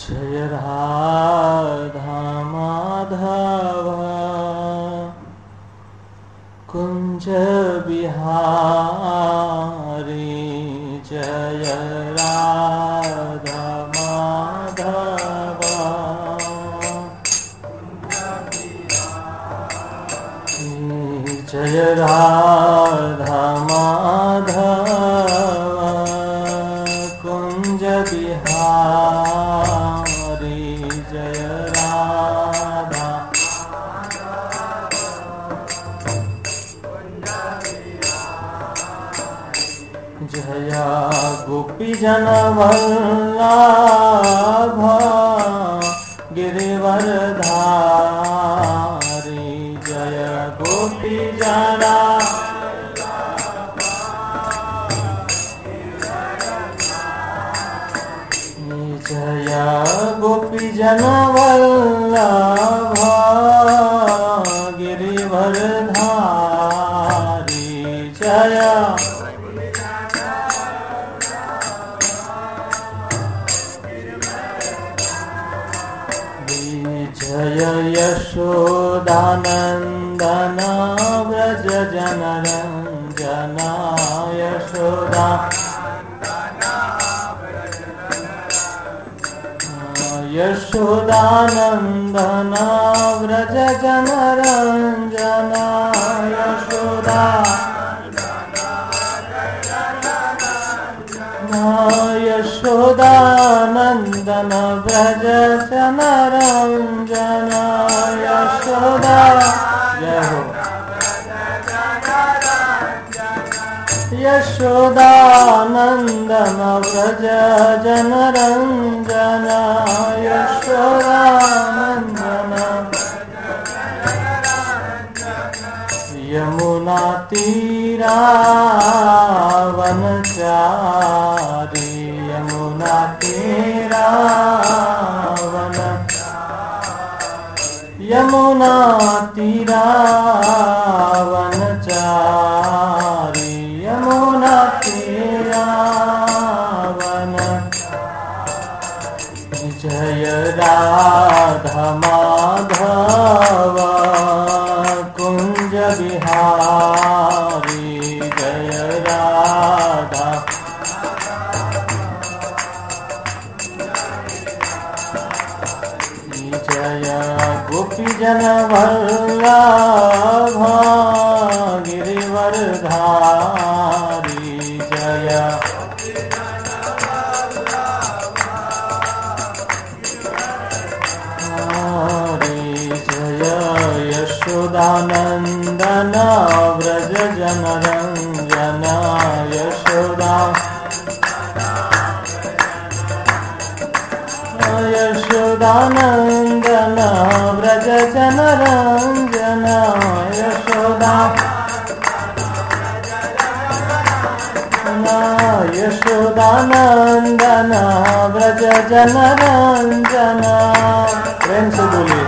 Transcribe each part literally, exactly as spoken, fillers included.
जय राधा माधव कुंज बिहारी जय राधा माधव जय राधा माधव कुंज बिहारी जय राधा जय गोपी जन वल्लभ गिरिवरधारी जय गोपी जना जय गोपी जन वल्लभ गिरिवरधारी जय जय यशोदानंदन व्रज जनरंजन यशोदा यशोदानंदन व्रज जनरंजन यशोदा यशोदानंदन व्रज जनरंजन यशोदा जय हो यशोदानंदन व्रज जनरंजन यशोदानंदन यमुना तीरा वनचारी यमुना तीरा वन यमुना तीरा वनचारी यमुना तीरा वन जय राधा माधव कुंज बिहारी जय राधा जय गोपी जन वल्लभ गिरिवरधारी जय यशोदानंदन व्रज जनरंजन यशोदा यशोदानंदन व्रज जनरंजन यशोदा यशोदानंदन व्रज जनरंजन प्रेम से बोलिए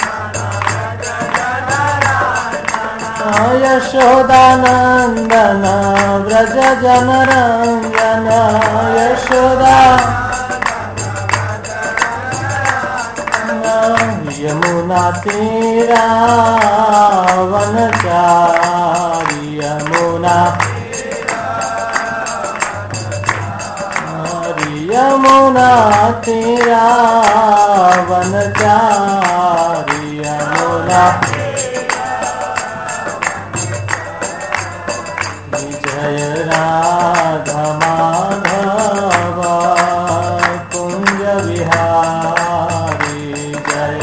यशोदानंदन व्रज जनरंजन यशोदा यमुना तीरा वनचारी यमुना यमुना तीरा वनचारी यमुना जय राधा माधव कुंज बिहारी जय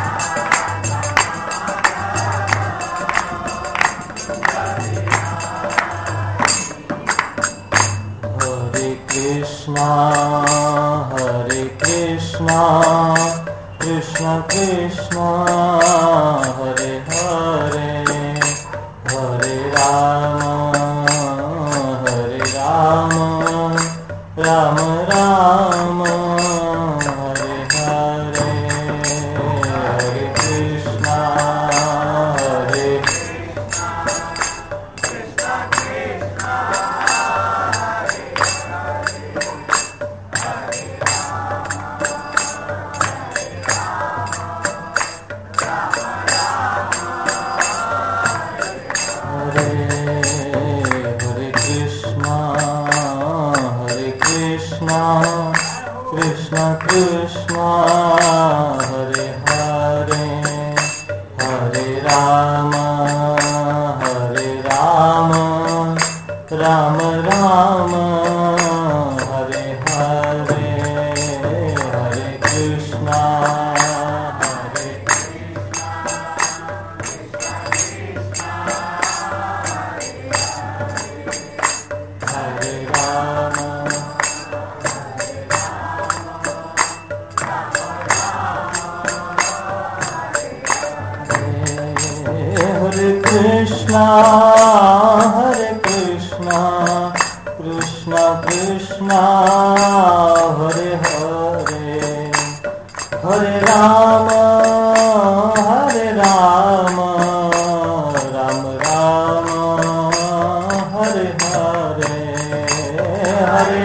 हरे कृष्णा हरे कृष्णा कृष्ण कृष्ण हरे हरे हरे राम राम राम हरे हरे हरे कृष्णा हरे Krishna Krishna Hare Hare Hare Ram Krishna, Hare Hare, Hare Rama, Hare Rama, Rama Rama, Hare Hare, Hare Krishna, Hare Hare Rama. Hare Krishna, Hare Krishna, Krishna Krishna, Hare Hare, Hare Rama, Hare Rama, Rama Rama, Hare Hare, Hare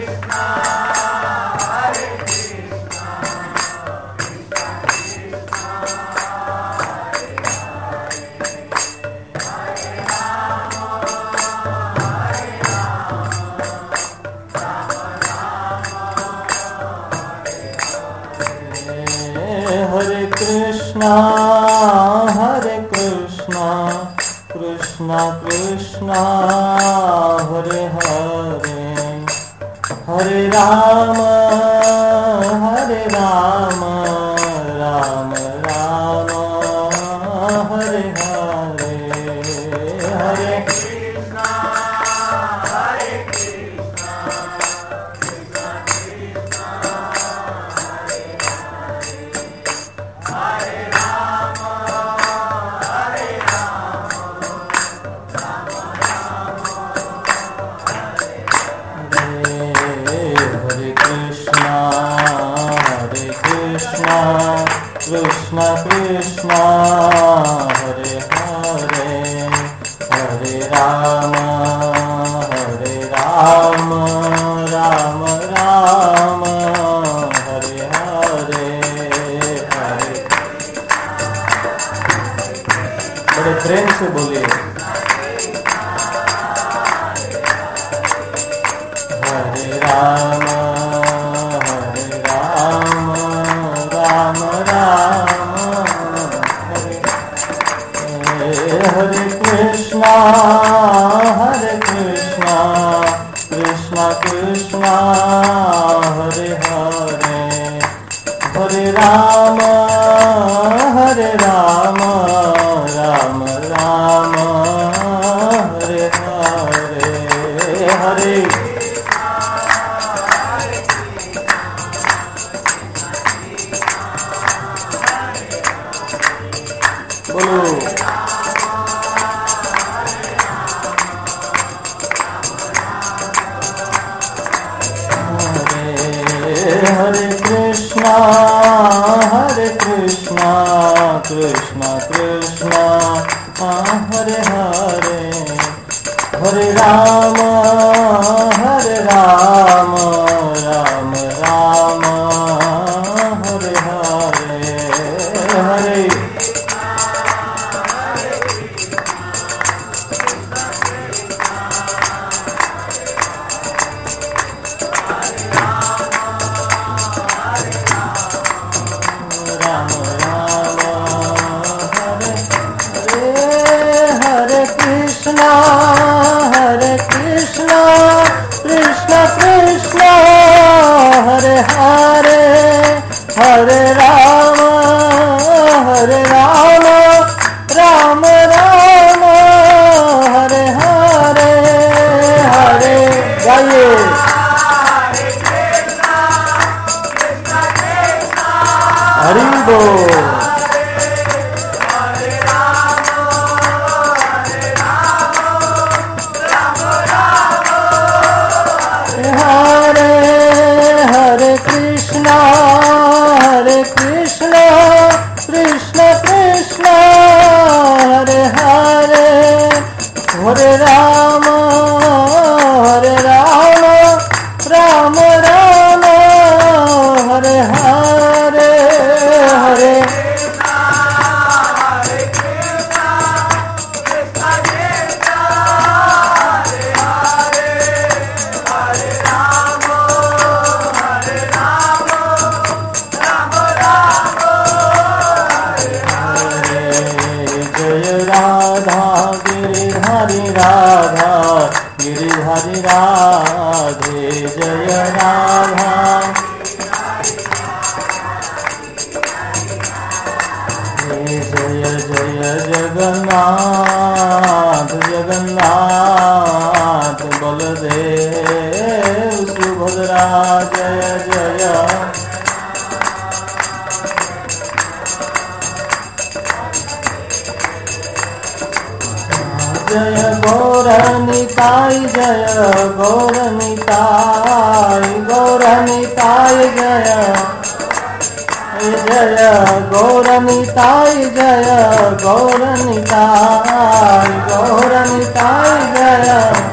Hare Krishna, Hare Krishna, Krishna Krishna, Hare Hare, Hare Rama, Hare Rama, Rama Rama, Hare Hare, Hare Hare Krishna, Hare Krishna, Krishna Krishna, Hare Hare, Hare Rama, Hare Rama, Rama Rama, Hare Hare, Hare बड़े प्रेम से बोलिए Hare Rama, Hare Rama, Rama Rama, Hare Hare Krishna, Hare Krishna, Krishna Krishna, Hare Hare, Hare Rama, Hare Rama, Rama Rama, Hare Hare, Hare बोलो Hare Hare Krishna, Hare Krishna, Krishna Krishna, Hare Hare, Hare Rama, Hare Rama, Rama Rama, Hare Hare, Hare Krishna, Hare Krishna, Krishna Krishna, Hare Hare, Hare Rama, Hare Rama, Rama Rama, Hare Hare, Hare गाइए हरि बोल Hare Rama, Hare Rama, Rama Rama, Hare Hare, Hare Radha Giridhari Radha Giridhari Radhe जय राधा जय जय जगन्नाथ जगन्नाथ बलदेव सुभद्रा जय जय जय गौरनिताय जय गौरनिताय गौरनिताय जय जय गौरनिताय जय गौरनिताय गौरनिताय जय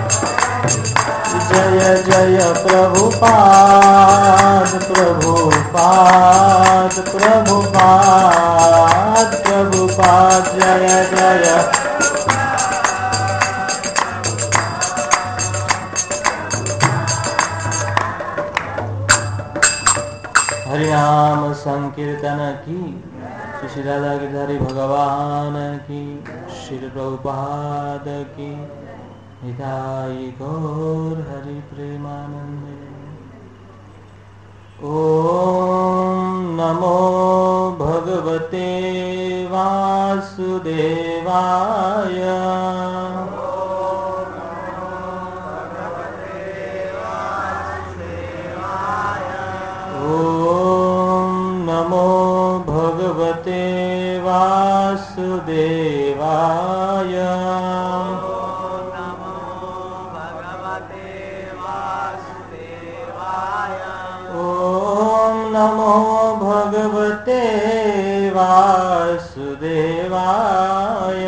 जय जय प्रभुपाद प्रभुपाद प्रभुपाद प्रभुपाद जय जय हरिनाम संकीर्तन की श्री राधा गिरधारी भगवान की श्री प्रभुपाद की निताई गौर हरि प्रेमानंदे। ओम नमो भगवते वासुदेवाय वासुदेवाय ओम नमो भगवते वासुदेवाय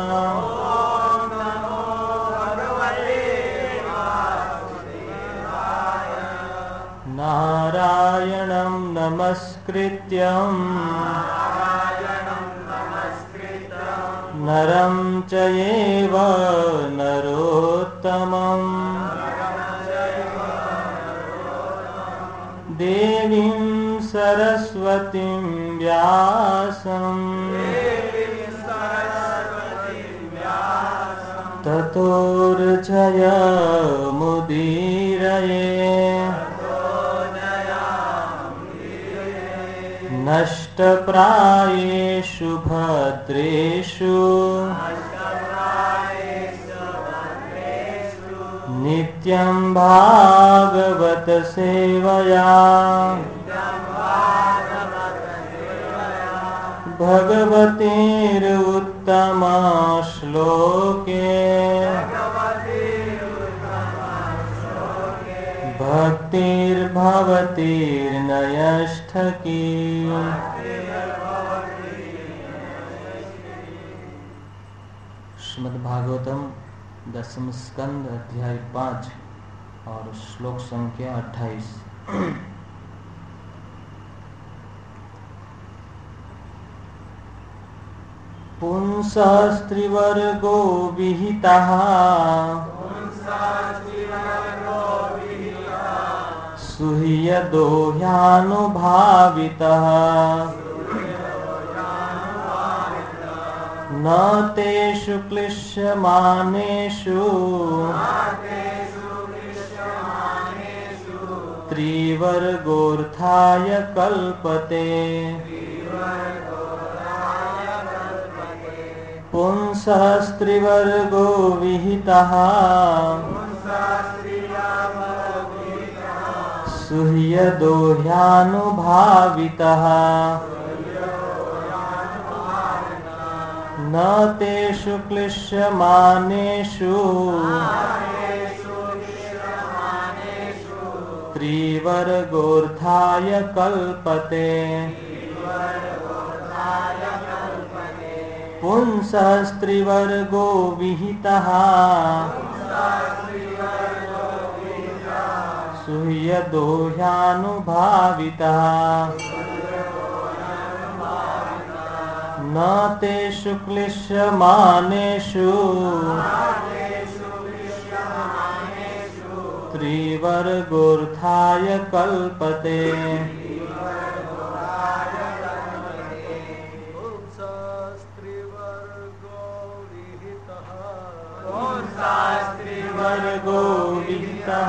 नारायणं नमस्कृत्यं नरं चैव नरोत्तमं देवीं सरस्वतीं व्यासं ततो जयमुदीरये नष्टप्रायेषु भद्रेषु नित्यं भागवत सेवया भगवतीरुत्तमा श्लोके भक्तिर्भवतीर्नयष्ठकी। श्रीमद् भागवतम दसम स्कंद अध्याय पाँच और श्लोक संख्या अट्ठाईस। पुंसस्त्रिवर्गो विहितः सुह्यदो ह्यानुभावितः न तेषु क्लिश्यमानेषु त्रिवर्गोऽर्थाय कल्पते। पुंसस्त्रिवर्गो विहितः सुह्यदो ह्यानुभावितः न तेषु क्लिश्यमानेषु त्रिवर्गोऽर्थाय कल्पते। पुंसस्त्रिवर्गो विहितः सुह्यदो ह्यानुभावितः न तेषु क्लिश्यमानेषु त्रिवर्गोऽर्थाय कल्पते। श्रीवर्गो विहितः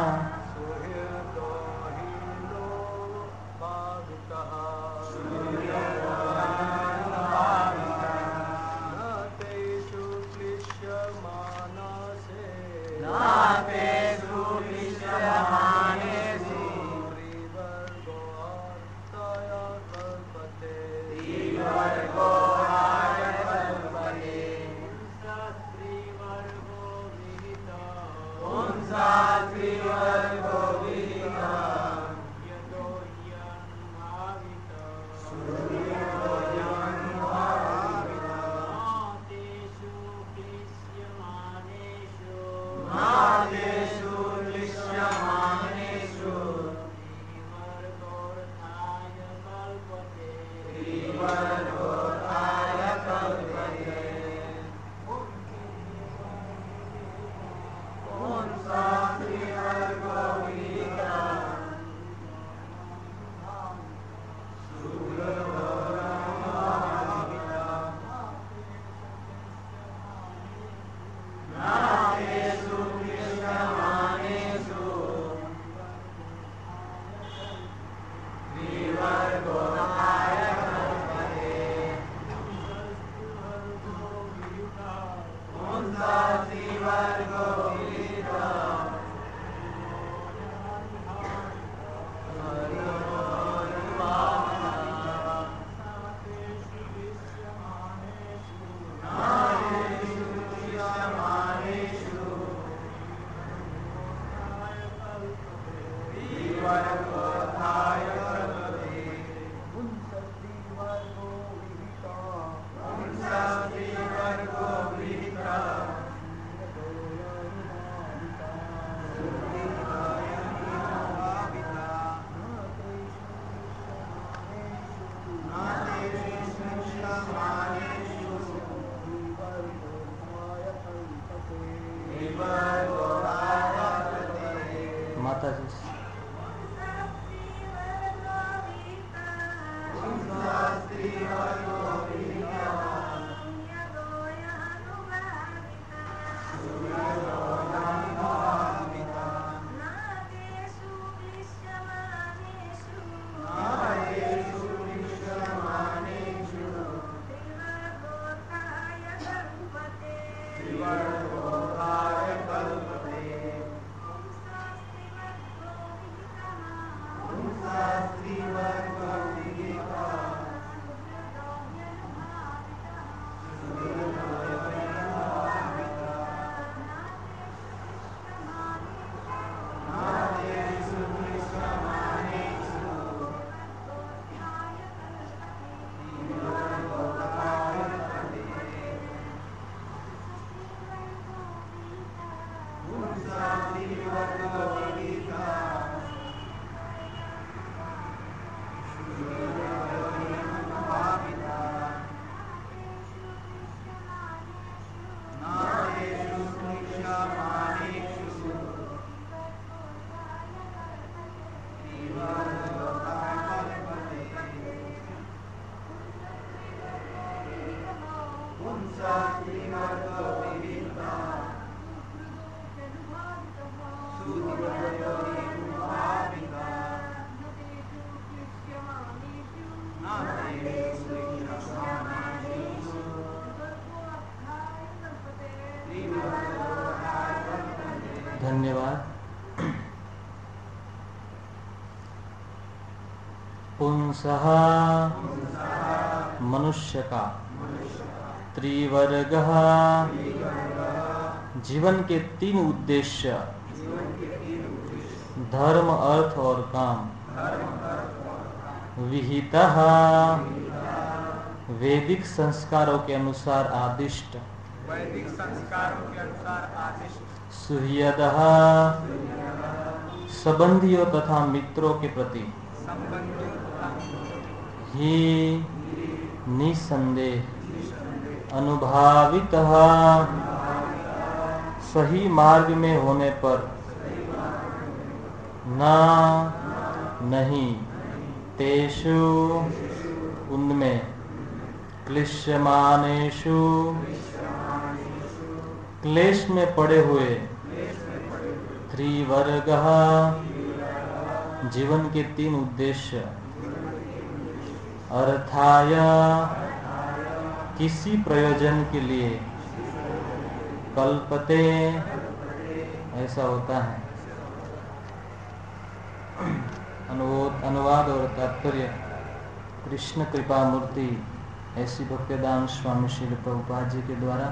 धन्यवाद। पुंसः मनुष्य का त्रिवर्गः जीवन के तीन उद्देश्य धर्म, अर्थ और काम विहितः वैदिक संस्कारों के अनुसार आदिष्ट वैदिक संस्कारों के अनुसार आदिष्ट सुहृदः संबंधियों तथा मित्रों के प्रति ही निसंदेह अनुभावितः सही मार्ग में होने पर न नहीं तेषु उनमें क्लिश्यमानेषु क्लेश में पड़े हुए त्रिवर्गः, जीवन के तीन उद्देश्य। अर्थाय, किसी प्रयोजन के लिए। कल्पते, ऐसा होता है। अनुवाद अनुवाद और तात्पर्य कृष्ण कृपा मूर्ति ऐसी भक्तिदान स्वामी श्री प्रभुपाद जी के द्वारा।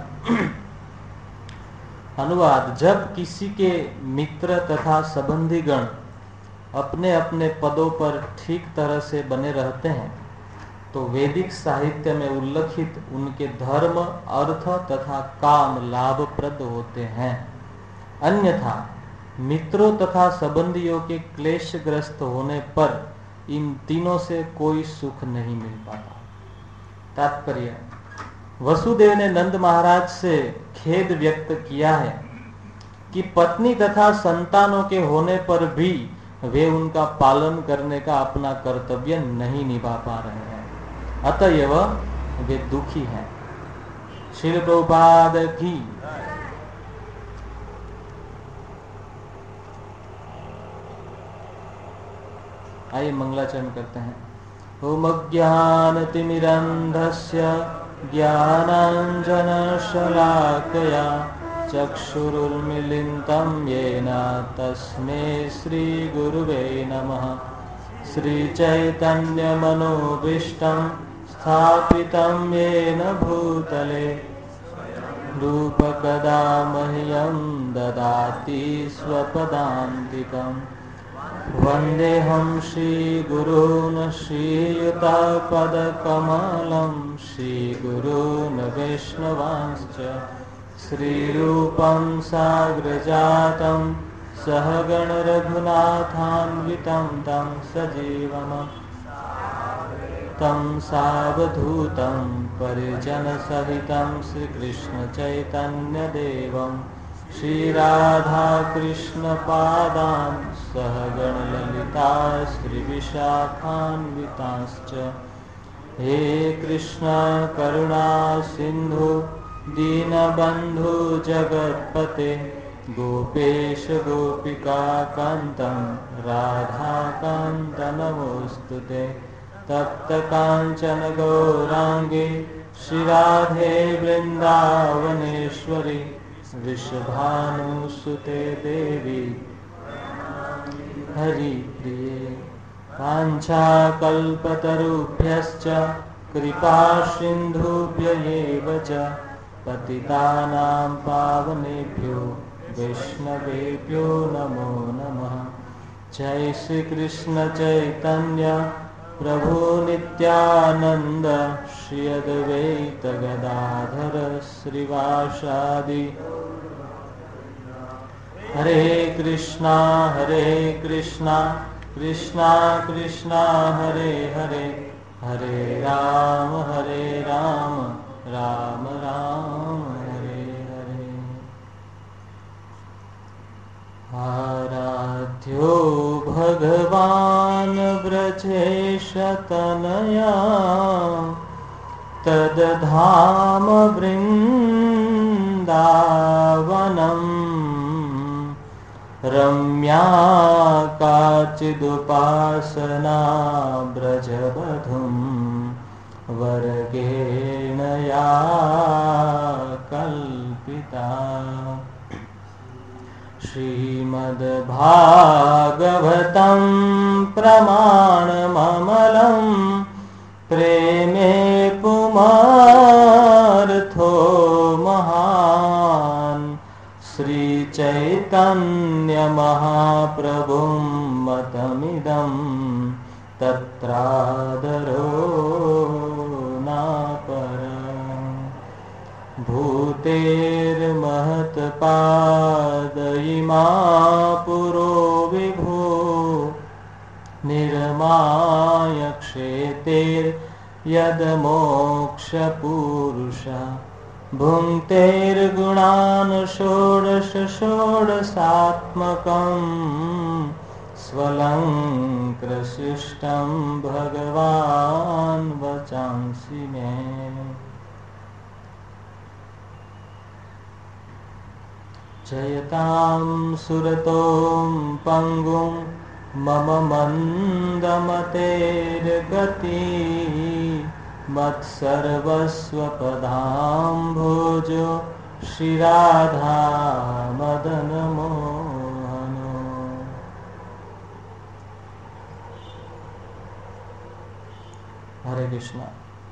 अनुवाद, जब किसी के मित्र तथा संबंधी गण अपने अपने पदों पर ठीक तरह से बने रहते हैं तो वैदिक साहित्य में उल्लिखित उनके धर्म, अर्थ तथा काम लाभप्रद होते हैं। अन्यथा मित्रों तथा संबंधियों के क्लेशग्रस्त होने पर इन तीनों से कोई सुख नहीं मिल पाता। तात्पर्य, वसुदेव ने नंद महाराज से खेद व्यक्त किया है कि पत्नी तथा संतानों के होने पर भी वे उनका पालन करने का अपना कर्तव्य नहीं निभा पा रहे हैं, अतएव वे दुखी हैं। श्रील प्रभुपाद की। आइए मंगलाचरण करते हैं। ओम अज्ञानतिमिरन्धस्य ज्ञानाञ्जनशलाकया चक्षुरुन्मीलितं येन तस्मै श्रीगुरुवे नमः। श्रीचैतन्यमनोभीष्टं स्थापितं येन भूतले रूपकदा मह्यं ददाति स्वपदान्तिकम्। वन्देऽहं श्रीगुरून् श्रीयुतापदकमलं श्रीगुरून् वैष्णवांश्च। श्रीरूपं साग्रजातं सहगण रघुनाथान्वितं तं सजीवम् तं सावधूतं परिजनसहितं श्रीकृष्णचैतन्यदेवं श्रीराधाकृष्णपादान् सहगणललिता श्रीविशाखान्वितांश्च। हे कृष्ण करुणा सिन्धु दीनबन्धु जगत्पते गोपेश गोपिकान्तं राधाकान्त नमोऽस्तुते। तप्तकाञ्चन गौराङ्गे श्रीराधे वृन्दावनेश्वरी वृषभानुसुते देवी हरिप्रिये। वाञ्छाकल्पतरुभ्यश्च कृपासिन्धुभ्य एव च पतितानां पावनेभ्यो वैष्णवेभ्यो नमो नमः। जय श्री कृष्ण चैतन्य प्रभु नित्यानंद श्री अद्वैत गदाधर श्रीवासादि। हरे कृष्णा हरे कृष्णा कृष्णा कृष्णा हरे हरे, हरे राम हरे राम राम राम हरे हरे। आराध्यो भगवान् ब्रजेशतनया तद्धाम वृन्दावनम्। रम्या काचिदुपासना ब्रजवधूं वर्गेण या कल्पिता। श्रीमद्भागवतं प्रमाणममलं प्रेमे पुमार्थो महान्। श्रीचैतन्यमहाप्रभुं मतमिदं तत्रादरो नापरम्। भूतेर्महत्पादयिमा पुरो विभो निर्माय क्षेतेर्यदमोक्षपूरुषः। भुङ्क्तेर्गुणान् षोडश षोडशात्मकम् स्वलङ्कृशिष्टं भगवान् वचांसि मे। जयतां सुरतों पंगुं मम मंदमतेर्गति मत्सर्वस्वपदाम्भोजो श्रीराधा मदन मोहनो। हरे कृष्णा।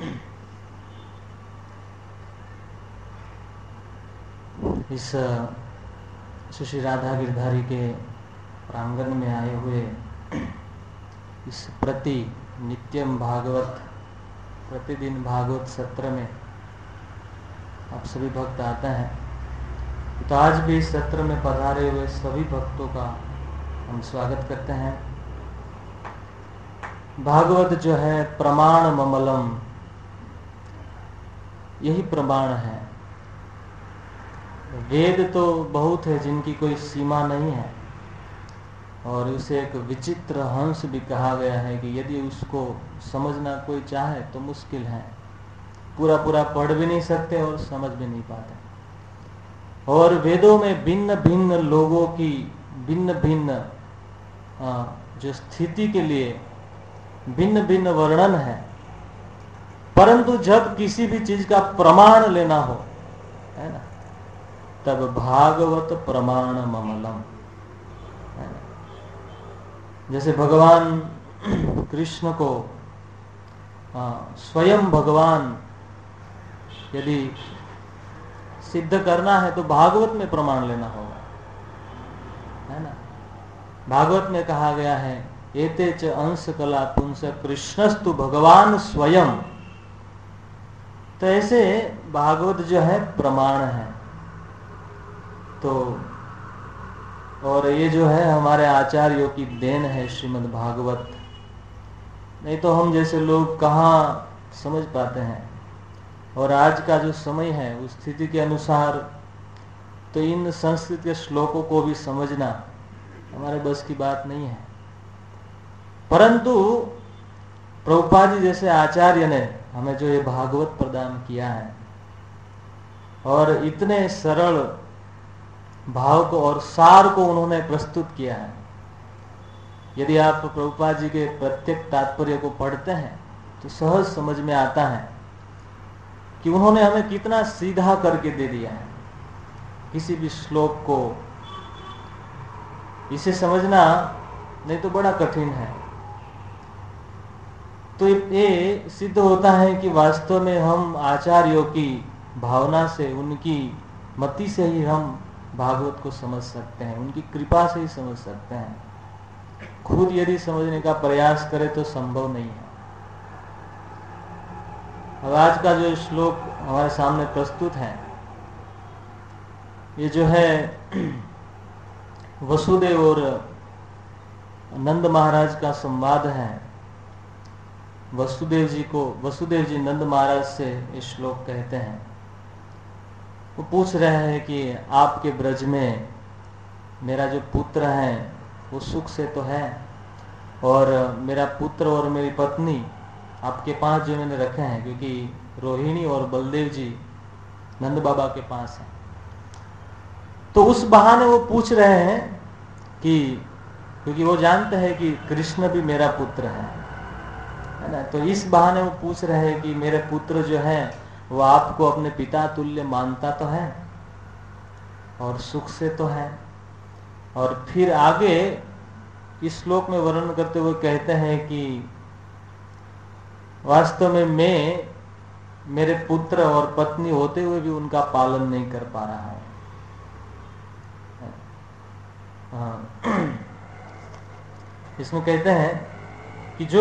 इस श्री राधा गिरधारी के प्रांगण में आए हुए इस प्रति नित्यम भागवत प्रतिदिन भागवत सत्र में आप सभी भक्त आते हैं। तो आज भी इस सत्र में पधारे हुए सभी भक्तों का हम स्वागत करते हैं। भागवत जो है प्रमाण ममलम, यही प्रमाण है। वेद तो बहुत है जिनकी कोई सीमा नहीं है, और उसे एक विचित्र हंस भी कहा गया है कि यदि उसको समझना कोई चाहे तो मुश्किल है, पूरा पूरा पढ़ भी नहीं सकते और समझ भी नहीं पाते। और वेदों में भिन्न भिन्न लोगों की भिन्न भिन्न जो स्थिति के लिए भिन्न भिन्न वर्णन है, परंतु जब किसी भी चीज का प्रमाण लेना हो, है ना, तब भागवत प्रमाण ममलम, है ना। जैसे भगवान कृष्ण को आ, स्वयं भगवान यदि सिद्ध करना है तो भागवत में प्रमाण लेना होगा, है ना। भागवत में कहा गया है एते च अंश कला पुंस कृष्णस्तु भगवान स्वयं। तो ऐसे भागवत जो है प्रमाण है। तो और ये जो है हमारे आचार्यों की देन है श्रीमद् भागवत, नहीं तो हम जैसे लोग कहाँ समझ पाते हैं। और आज का जो समय है उस स्थिति के अनुसार तो इन संस्कृत के श्लोकों को भी समझना हमारे बस की बात नहीं है, परंतु प्रभुपाद जी जैसे आचार्य ने हमें जो ये भागवत प्रदान किया है और इतने सरल भाव को और सार को उन्होंने प्रस्तुत किया है। यदि आप प्रभुपाद जी के प्रत्येक तात्पर्य को पढ़ते हैं तो सहज समझ में आता है कि उन्होंने हमें कितना सीधा करके दे दिया है। किसी भी श्लोक को इसे समझना नहीं तो बड़ा कठिन है। तो ये सिद्ध होता है कि वास्तव में हम आचार्यों की भावना से, उनकी मति से ही हम भागवत को समझ सकते हैं, उनकी कृपा से ही समझ सकते हैं। खुद यदि समझने का प्रयास करें तो संभव नहीं है। अब आज का जो श्लोक हमारे सामने प्रस्तुत है, ये जो है वसुदेव और नंद महाराज का संवाद है। वसुदेव जी को वसुदेव जी नंद महाराज से ये श्लोक कहते हैं। वो पूछ रहे हैं कि आपके ब्रज में मेरा जो पुत्र है वो सुख से तो है, और मेरा पुत्र और मेरी पत्नी आपके पास जो मैंने रखे हैं, क्योंकि रोहिणी और बलदेव जी नंद बाबा के पास हैं, तो उस बहाने वो पूछ रहे हैं कि क्योंकि वो जानते हैं कि कृष्ण भी मेरा पुत्र है, है ना। तो इस बहाने वो पूछ रहे हैं कि मेरे पुत्र जो है वो आपको अपने पिता तुल्य मानता तो है और सुख से तो है। और फिर आगे इस श्लोक में वर्णन करते हुए कहते हैं कि वास्तव में मैं मेरे पुत्र और पत्नी होते हुए भी उनका पालन नहीं कर पा रहा हूं। इसमें कहते हैं कि जो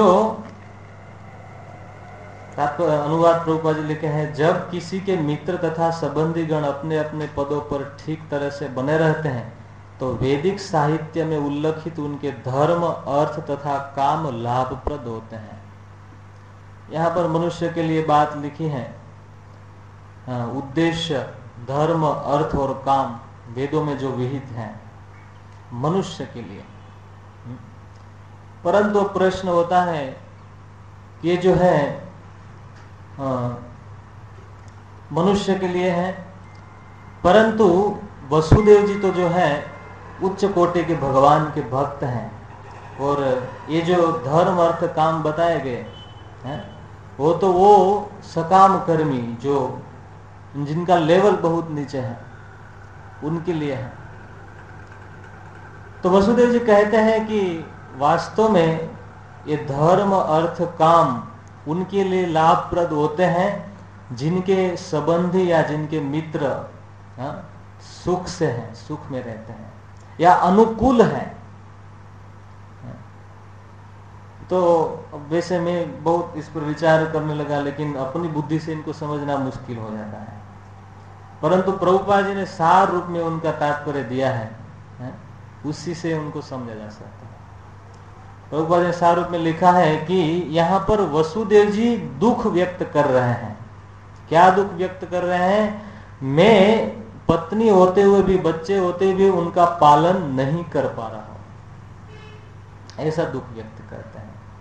अनुवाद प्रभुपाद जी लिखे हैं, जब किसी के मित्र तथा संबंधी गण अपने अपने पदों पर ठीक तरह से बने रहते हैं तो वैदिक साहित्य में उल्लेखित उनके धर्म, अर्थ तथा काम लाभप्रद होते हैं। यहाँ पर मनुष्य के लिए बात लिखी है, उद्देश्य, धर्म, अर्थ और काम वेदों में जो विहित हैं मनुष्य के लिए। परंतु प्रश्न होता है कि ये जो है मनुष्य के लिए है, परंतु वसुदेव जी तो जो है उच्च कोटि के भगवान के भक्त हैं, और ये जो धर्म अर्थ काम बताए गए हैं वो तो वो सकाम कर्मी जो जिनका लेवल बहुत नीचे है उनके लिए है। तो वसुदेव जी कहते हैं कि वास्तव में ये धर्म अर्थ काम उनके लिए लाभप्रद होते हैं जिनके संबंधी या जिनके मित्र हा? सुख से हैं, सुख में रहते हैं या अनुकूल हैं। तो वैसे मैं बहुत इस पर विचार करने लगा, लेकिन अपनी बुद्धि से इनको समझना मुश्किल हो जाता है, परंतु प्रभुपाद जी ने सार रूप में उनका तात्पर्य दिया है, है? उसी से उनको समझा जा सकता है। प्रभुपाद जी ने सार रूप में लिखा है कि यहाँ पर वसुदेव जी दुख व्यक्त कर रहे हैं। क्या दुख व्यक्त कर रहे हैं? मैं पत्नी होते हुए भी, बच्चे होते हुए उनका पालन नहीं कर पा रहा हूं, ऐसा दुख व्यक्त करते हैं।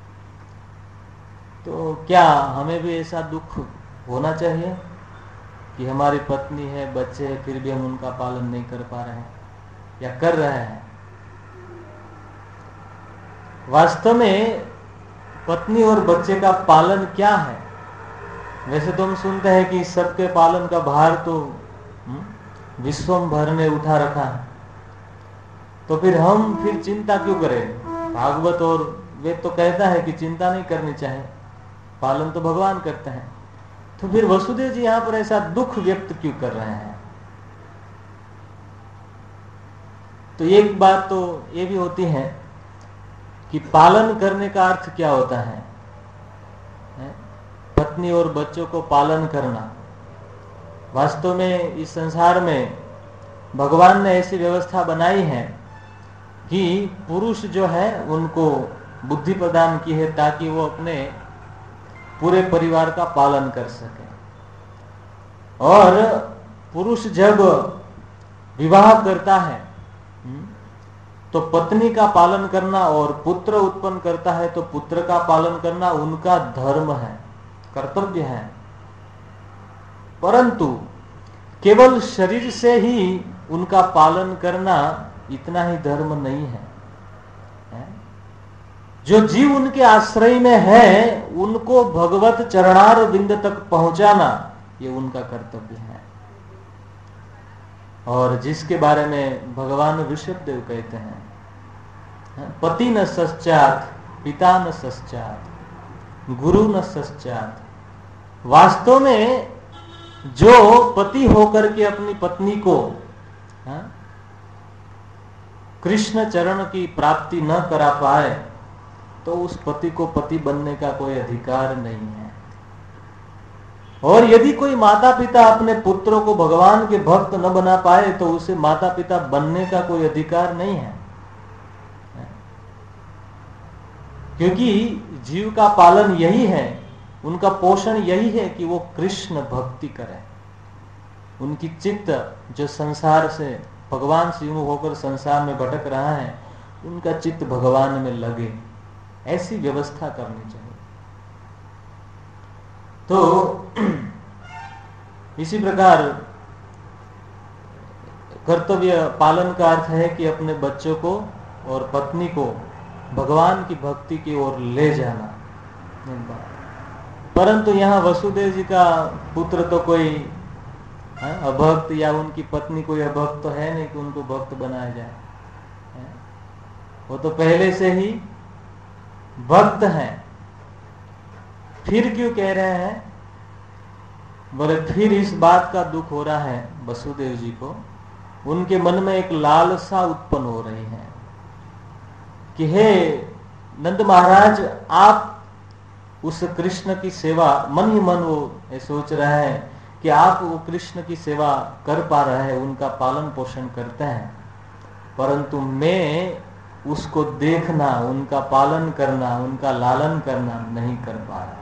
तो क्या हमें भी ऐसा दुख होना चाहिए कि हमारी पत्नी है, बच्चे हैं, फिर भी हम उनका पालन नहीं कर पा रहे हैं या कर रहे हैं? वास्तव में पत्नी और बच्चे का पालन क्या है? वैसे तो हम सुनते हैं कि सबके पालन का भार तो विश्वम भर ने उठा रखा है, तो फिर हम फिर चिंता क्यों करें? भागवत और वेद तो कहता है कि चिंता नहीं करनी चाहिए, पालन तो भगवान करते हैं। तो फिर वसुदेव जी यहां पर ऐसा दुख व्यक्त क्यों कर रहे हैं? तो एक बात तो ये भी होती है कि पालन करने का अर्थ क्या होता है? पत्नी और बच्चों को पालन करना। वास्तव में इस संसार में भगवान ने ऐसी व्यवस्था बनाई है कि पुरुष जो है उनको बुद्धि प्रदान की है ताकि वो अपने पूरे परिवार का पालन कर सके। और पुरुष जब विवाह करता है तो पत्नी का पालन करना, और पुत्र उत्पन्न करता है तो पुत्र का पालन करना उनका धर्म है, कर्तव्य है। परंतु केवल शरीर से ही उनका पालन करना इतना ही धर्म नहीं है। जो जीव उनके आश्रय में है उनको भगवत चरणार बिंद तक पहुंचाना ये उनका कर्तव्य है। और जिसके बारे में भगवान ऋषभदेव कहते हैं, पति न सश्चात, पिता न सश्चात, गुरु न सश्चात। वास्तव में जो पति होकर के अपनी पत्नी को हा? कृष्ण चरण की प्राप्ति न करा पाए तो उस पति को पति बनने का कोई अधिकार नहीं है। और यदि कोई माता पिता अपने पुत्रों को भगवान के भक्त न बना पाए तो उसे माता पिता बनने का कोई अधिकार नहीं है, क्योंकि जीव का पालन यही है, उनका पोषण यही है कि वो कृष्ण भक्ति करें। उनकी चित्त जो संसार से, भगवान से विमुख होकर संसार में भटक रहा है, उनका चित्त भगवान में लगे, ऐसी व्यवस्था करनी चाहिए। तो इसी प्रकार कर्तव्य पालन का अर्थ है कि अपने बच्चों को और पत्नी को भगवान की भक्ति की ओर ले जाना। परंतु यहाँ वसुदेव जी का पुत्र तो कोई अभक्त या उनकी पत्नी कोई अभक्त तो है नहीं कि उनको भक्त बनाया जाए, वो तो पहले से ही भक्त हैं। फिर क्यों कह रहे हैं? बोले फिर इस बात का दुख हो रहा है वसुदेव जी को, उनके मन में एक लालसा उत्पन्न हो रही है कि हे नंद महाराज, आप उस कृष्ण की सेवा, मन ही मन वो सोच रहे हैं कि आप वो कृष्ण की सेवा कर पा रहे हैं, उनका पालन पोषण करते हैं, परंतु मैं उसको देखना, उनका पालन करना, उनका लालन करना नहीं कर पा रहा।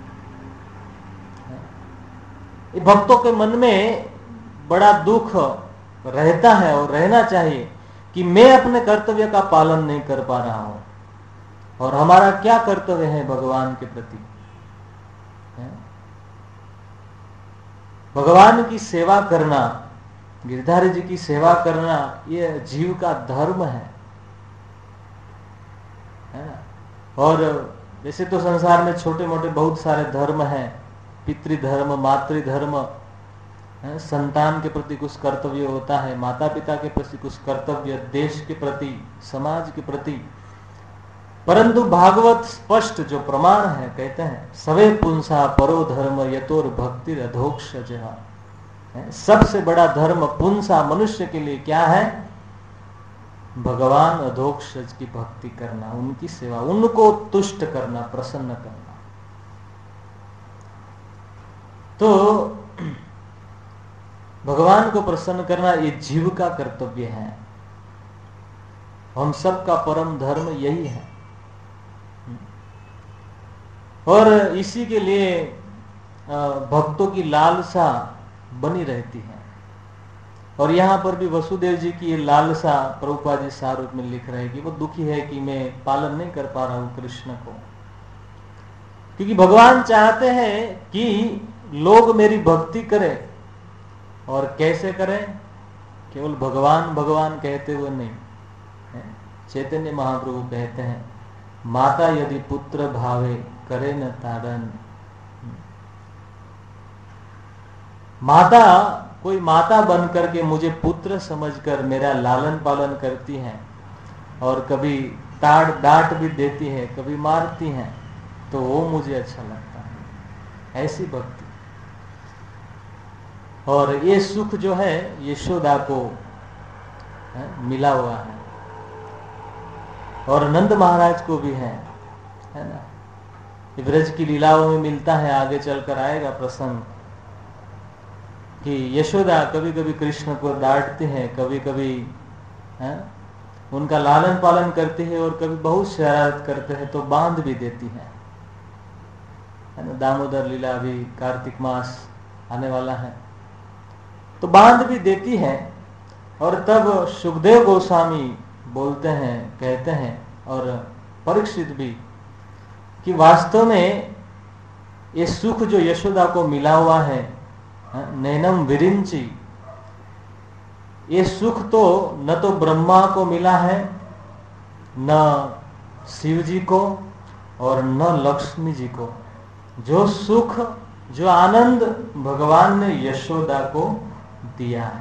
भक्तों के मन में बड़ा दुख रहता है और रहना चाहिए कि मैं अपने कर्तव्य का पालन नहीं कर पा रहा हूं। और हमारा क्या कर्तव्य है भगवान के प्रति? भगवान की सेवा करना गिरधारी जी की सेवा करना ये जीव का धर्म है, है ना। और वैसे तो संसार में छोटे मोटे बहुत सारे धर्म हैं, पितृधर्म, मातृधर्म, संतान के प्रति कुछ कर्तव्य होता है, माता पिता के प्रति कुछ कर्तव्य, देश के प्रति, समाज के प्रति। परंतु भागवत स्पष्ट जो प्रमाण है, कहते हैं सवे पुंसा परो धर्म यतोर भक्ति अधोक्षज। सबसे बड़ा धर्म पुंसा मनुष्य के लिए क्या है? भगवान अधोक्षज की भक्ति करना, उनकी सेवा, उनको तुष्ट करना, प्रसन्न करना। तो भगवान को प्रसन्न करना ये जीव का कर्तव्य है। हम सबका परम धर्म यही है और इसी के लिए भक्तों की लालसा बनी रहती है। और यहाँ पर भी वसुदेव जी की ये लालसा प्रभुपाद जी सारूप में लिख रहे हैं कि वो दुखी है कि मैं पालन नहीं कर पा रहा हूं कृष्ण को, क्योंकि भगवान चाहते हैं कि लोग मेरी भक्ति करें। और कैसे करें? केवल भगवान भगवान कहते हुए नहीं। चैतन्य महाप्रभु कहते हैं माता यदि पुत्र भावे करे न तारण। माता, कोई माता बन करके मुझे पुत्र समझकर मेरा लालन पालन करती है और कभी ताड़ डांट भी देती है, कभी मारती है, तो वो मुझे अच्छा लगता है, ऐसी भक्ति। और ये सुख जो है यशोदा को है, मिला हुआ है और नंद महाराज को भी है, है ना। ब्रज की लीलाओं में मिलता है, आगे चलकर आएगा प्रसंग कि यशोदा कभी कभी कृष्ण को डांटती है, कभी कभी है उनका लालन पालन करती है और कभी बहुत शरारत करते हैं तो बांध भी देती है, है ना। दामोदर लीला भी कार्तिक मास आने वाला है तो बांध भी देती है। और तब सुखदेव गोस्वामी बोलते हैं, कहते हैं और परीक्षित भी कि वास्तव में ये सुख जो यशोदा को मिला हुआ है, नैनम विरिंची, ये सुख तो न तो ब्रह्मा को मिला है, न शिव जी को और न लक्ष्मी जी को। जो सुख, जो आनंद भगवान ने यशोदा को दिया है।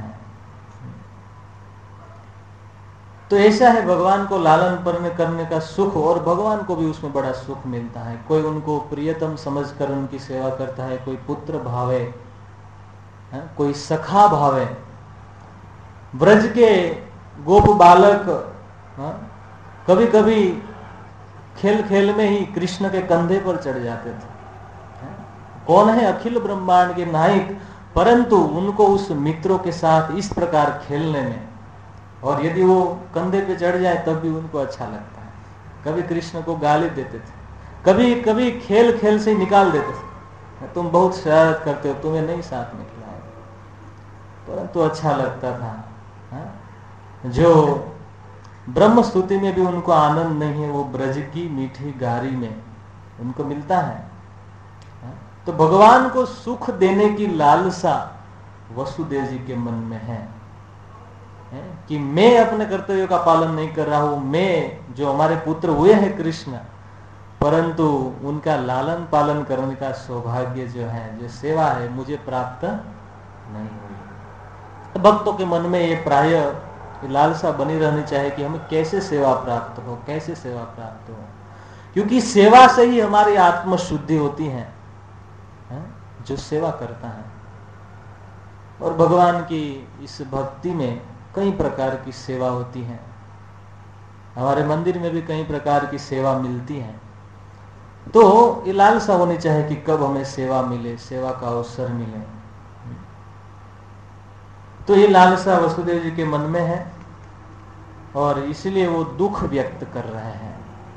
तो ऐसा है भगवान को लालन पालन करने का सुख, और भगवान को भी उसमें बड़ा सुख मिलता है। कोई उनको प्रियतम समझकर उनकी सेवा करता है, कोई पुत्र भावे, कोई सखा भावे। ब्रज के गोप बालक कभी कभी खेल खेल में ही कृष्ण के कंधे पर चढ़ जाते थे। कौन है? अखिल ब्रह्मांड के नायक, परंतु उनको उस मित्रों के साथ इस प्रकार खेलने में, और यदि वो कंधे पे चढ़ जाए तब भी उनको अच्छा लगता है। कभी कृष्ण को गाली देते थे, कभी कभी खेल खेल से ही निकाल देते थे, तुम बहुत शरारत करते हो, तुम्हें नहीं साथ में खिलाया, परंतु अच्छा लगता था। है? जो ब्रह्म स्तुति में भी उनको आनंद नहीं है, वो ब्रज की मीठी गारी में उनको मिलता है। तो भगवान को सुख देने की लालसा वसुदेव जी के मन में है, है? कि मैं अपने कर्तव्यों का पालन नहीं कर रहा हूं, मैं जो हमारे पुत्र हुए हैं कृष्ण, परंतु उनका लालन पालन करने का सौभाग्य जो है, जो सेवा है, मुझे प्राप्त नहीं हुई। भक्तों के मन में ये प्राय लालसा बनी रहनी चाहिए कि हमें कैसे सेवा प्राप्त हो, कैसे सेवा प्राप्त हो, क्योंकि सेवा से ही हमारी आत्म शुद्धि होती है, है? जो सेवा करता है। और भगवान की इस भक्ति में कई प्रकार की सेवा होती है। हमारे मंदिर में भी कई प्रकार की सेवा मिलती है। तो ये लालसा होनी चाहिए कि कब हमें सेवा मिले, सेवा का अवसर मिले। तो ये लालसा वसुदेव जी के मन में है और इसलिए वो दुख व्यक्त कर रहे हैं।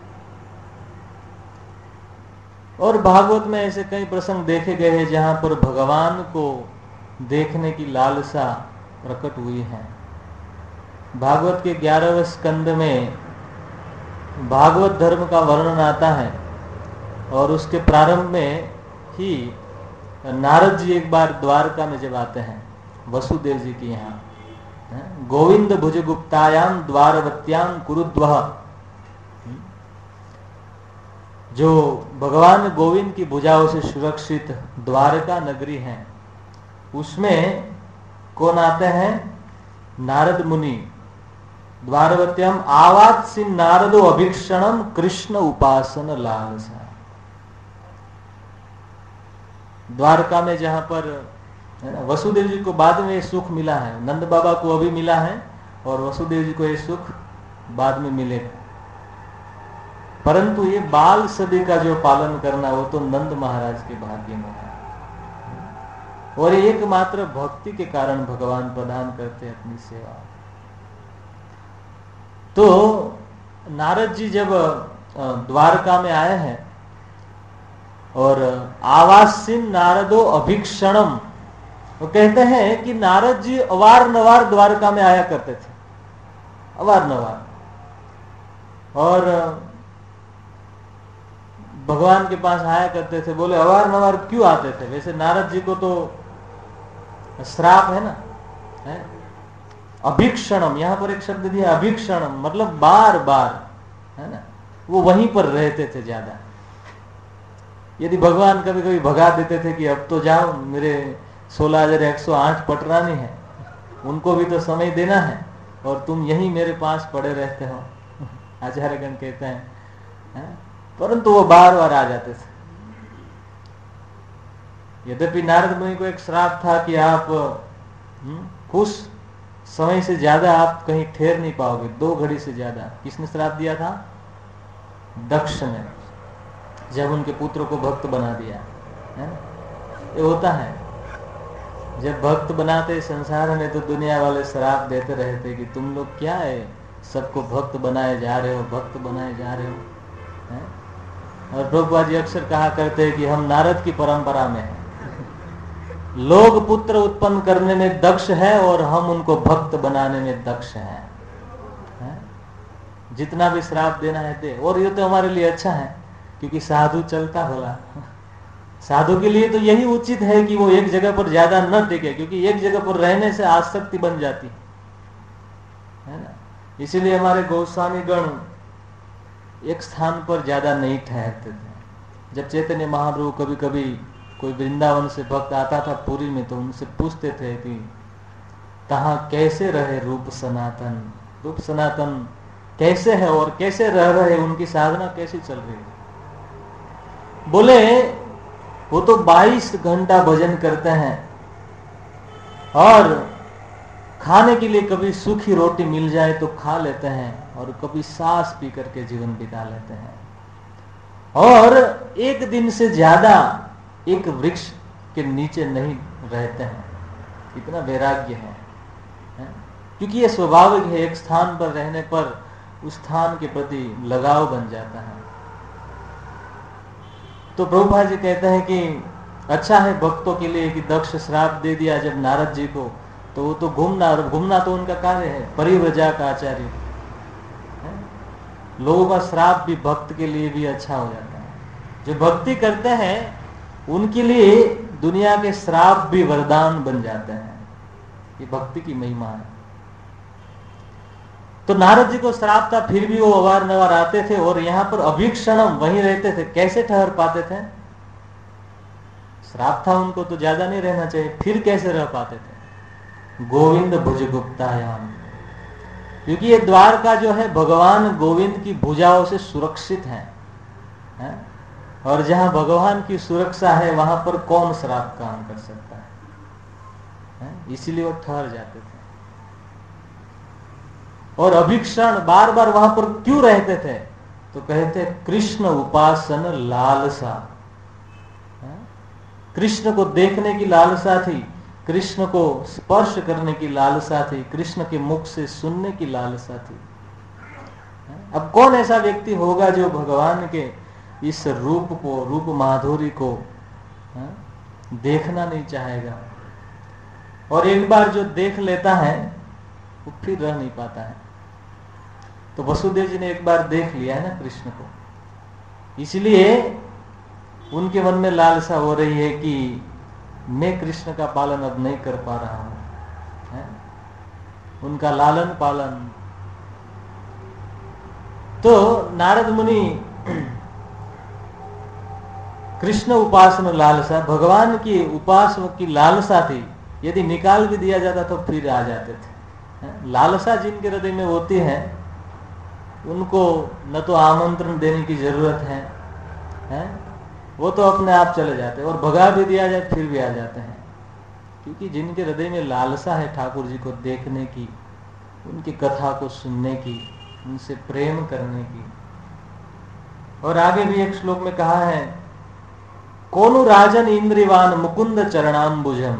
और भागवत में ऐसे कई प्रसंग देखे गए हैं जहां पर भगवान को देखने की लालसा प्रकट हुई है। भागवत के ग्यारहवें स्कंद में भागवत धर्म का वर्णन आता है और उसके प्रारंभ में ही नारद जी एक बार द्वारका में जब आते हैं वसुदेव जी के यहाँ, गोविंद भुजगुप्तायाम द्वारवत्याम कुरुद्वह। जो भगवान गोविंद की भुजाओं से सुरक्षित द्वारका नगरी है, उसमें कौन आते हैं? नारद मुनि। द्वारवत्यम आवात्सिन नारदो अभीक्षणम कृष्ण उपासन लालसा। द्वारका में जहां पर वसुदेव जी को बाद में ये सुख मिला है, नंद बाबा को अभी मिला है और वसुदेव जी को ये सुख बाद में मिलेगा, परंतु ये बाल सदी का जो पालन करना वो तो नंद महाराज के भाग्य में है, और एकमात्र भक्ति के कारण भगवान प्रदान करते अपनी सेवा। तो नारद जी जब द्वारका में आए हैं और आवासीन नारदो अभीक्षणम, वो कहते हैं कि नारद जी अवार नवार द्वारका में आया करते थे, अवार नवार, और भगवान के पास आया करते थे। बोले अवार नवार क्यों आते थे? वैसे नारद जी को तो श्राप है ना, है? अभीक्षणम, यहां पर एक शब्द दिया अभीक्षणम, मतलब बार बार, है ना, वो वहीं पर रहते थे ज्यादा। यदि भगवान कभी कभी भगा देते थे कि अब तो जाओ, मेरे सोलह हजार एक सौ आठ पटरानी है, उनको भी तो समय देना है और तुम यहीं मेरे पास पड़े रहते हो, आचार्यगण कहते हैं, है? परंतु वो बार बार आ जाते थे। यद्यपि नारद मुनि को एक श्राप था कि आप कुछ समय से ज्यादा आप कहीं ठहर नहीं पाओगे, दो घड़ी से ज्यादा। किसने श्राप दिया था? दक्ष ने, जब उनके पुत्र को भक्त बना दिया, है? ये होता है, जब भक्त बनाते संसार में तो दुनिया वाले श्राप देते रहते कि तुम लोग क्या है, सबको भक्त बनाए जा रहे हो, भक्त बनाए जा रहे हो, है? और प्रभुपाद जी अक्सर कहा करते हैं कि हम नारद की परंपरा में हैं, लोग पुत्र उत्पन्न करने में दक्ष है और हम उनको भक्त बनाने में दक्ष हैं, है? जितना भी श्राप देना है दे, और ये तो हमारे लिए अच्छा है क्योंकि साधु चलता भला। साधु के लिए तो यही उचित है कि वो एक जगह पर ज्यादा न टिके, क्योंकि एक जगह पर रहने से आसक्ति बन जाती है ना। इसीलिए हमारे गोस्वामी गण एक स्थान पर ज्यादा नहीं ठहरते थे। जब चैतन्य महाप्रभु कभी कभी कोई वृंदावन से भक्त आता था पुरी में, तो उनसे पूछते थे कि तहां कैसे रहे रूप सनातन, रूप सनातन कैसे है और कैसे रह रहे, उनकी साधना कैसी चल रही है? बोले वो तो बाईस घंटा भजन करते हैं और खाने के लिए कभी सूखी रोटी मिल जाए तो खा लेते हैं और कभी सांस पी करके जीवन बिता लेते हैं, और एक दिन से ज्यादा एक वृक्ष के नीचे नहीं रहते हैं। इतना वैराग्य है, है? क्योंकि ये स्वाभाविक है, एक स्थान पर रहने पर उस स्थान के प्रति लगाव बन जाता है। तो प्रभुपाद जी कहते हैं कि अच्छा है भक्तों के लिए कि दक्ष श्राप दे दिया जब नारद जी को, तो वो तो घूमना, और घूमना तो उनका कार्य है, परिव्रजा का आचार्य। लोगों का श्राप भी भक्त के लिए भी अच्छा हो जाता है। जो भक्ति करते हैं उनके लिए दुनिया के श्राप भी वरदान बन जाते हैं। ये भक्ति की महिमा है। तो नारद जी को श्राप था, फिर भी वो अवार नवार आते थे और यहाँ पर अभीक्षणम वहीं रहते थे। कैसे ठहर पाते थे? श्राप था उनको तो ज्यादा नहीं रहना चाहिए, फिर कैसे रह पाते थे? गोविंद भुजगुप्तायाम, क्योंकि ये द्वारका जो है भगवान गोविंद की भुजाओं से सुरक्षित है, है? और जहां भगवान की सुरक्षा है वहां पर कौन श्राप काम कर सकता है, है? इसीलिए वो ठहर जाते थे। और अभीक्षण बार बार वहां पर क्यों रहते थे? तो कहते कृष्ण उपासन लालसा, है? कृष्ण को देखने की लालसा थी, कृष्ण को स्पर्श करने की लालसा थी, कृष्ण के मुख से सुनने की लालसा थी। अब कौन ऐसा व्यक्ति होगा जो भगवान के इस रूप को, रूप माधुरी को, है? देखना नहीं चाहेगा? और एक बार जो देख लेता है वो फिर रह नहीं पाता है। तो वसुदेव जी ने एक बार देख लिया है ना कृष्ण को, इसलिए उनके मन में लालसा हो रही है कि मैं कृष्ण का पालन अब नहीं कर पा रहा हूं, है? उनका लालन पालन। तो नारद मुनि कृष्ण उपासना लालसा, भगवान की उपासना की लालसा थी, यदि निकाल भी दिया जाता तो फिर आ जाते थे। लालसा जिनके हृदय में होती है उनको न तो आमंत्रण देने की जरूरत है, है? वो तो अपने आप चले जाते हैं, और भगा भी दिया जाए फिर भी आ जाते हैं, क्योंकि जिनके हृदय में लालसा है ठाकुर जी को देखने की, उनकी कथा को सुनने की, उनसे प्रेम करने की। और आगे भी एक श्लोक में कहा है, कोनु राजन इंद्रिवान मुकुंद चरणाम्बुजम।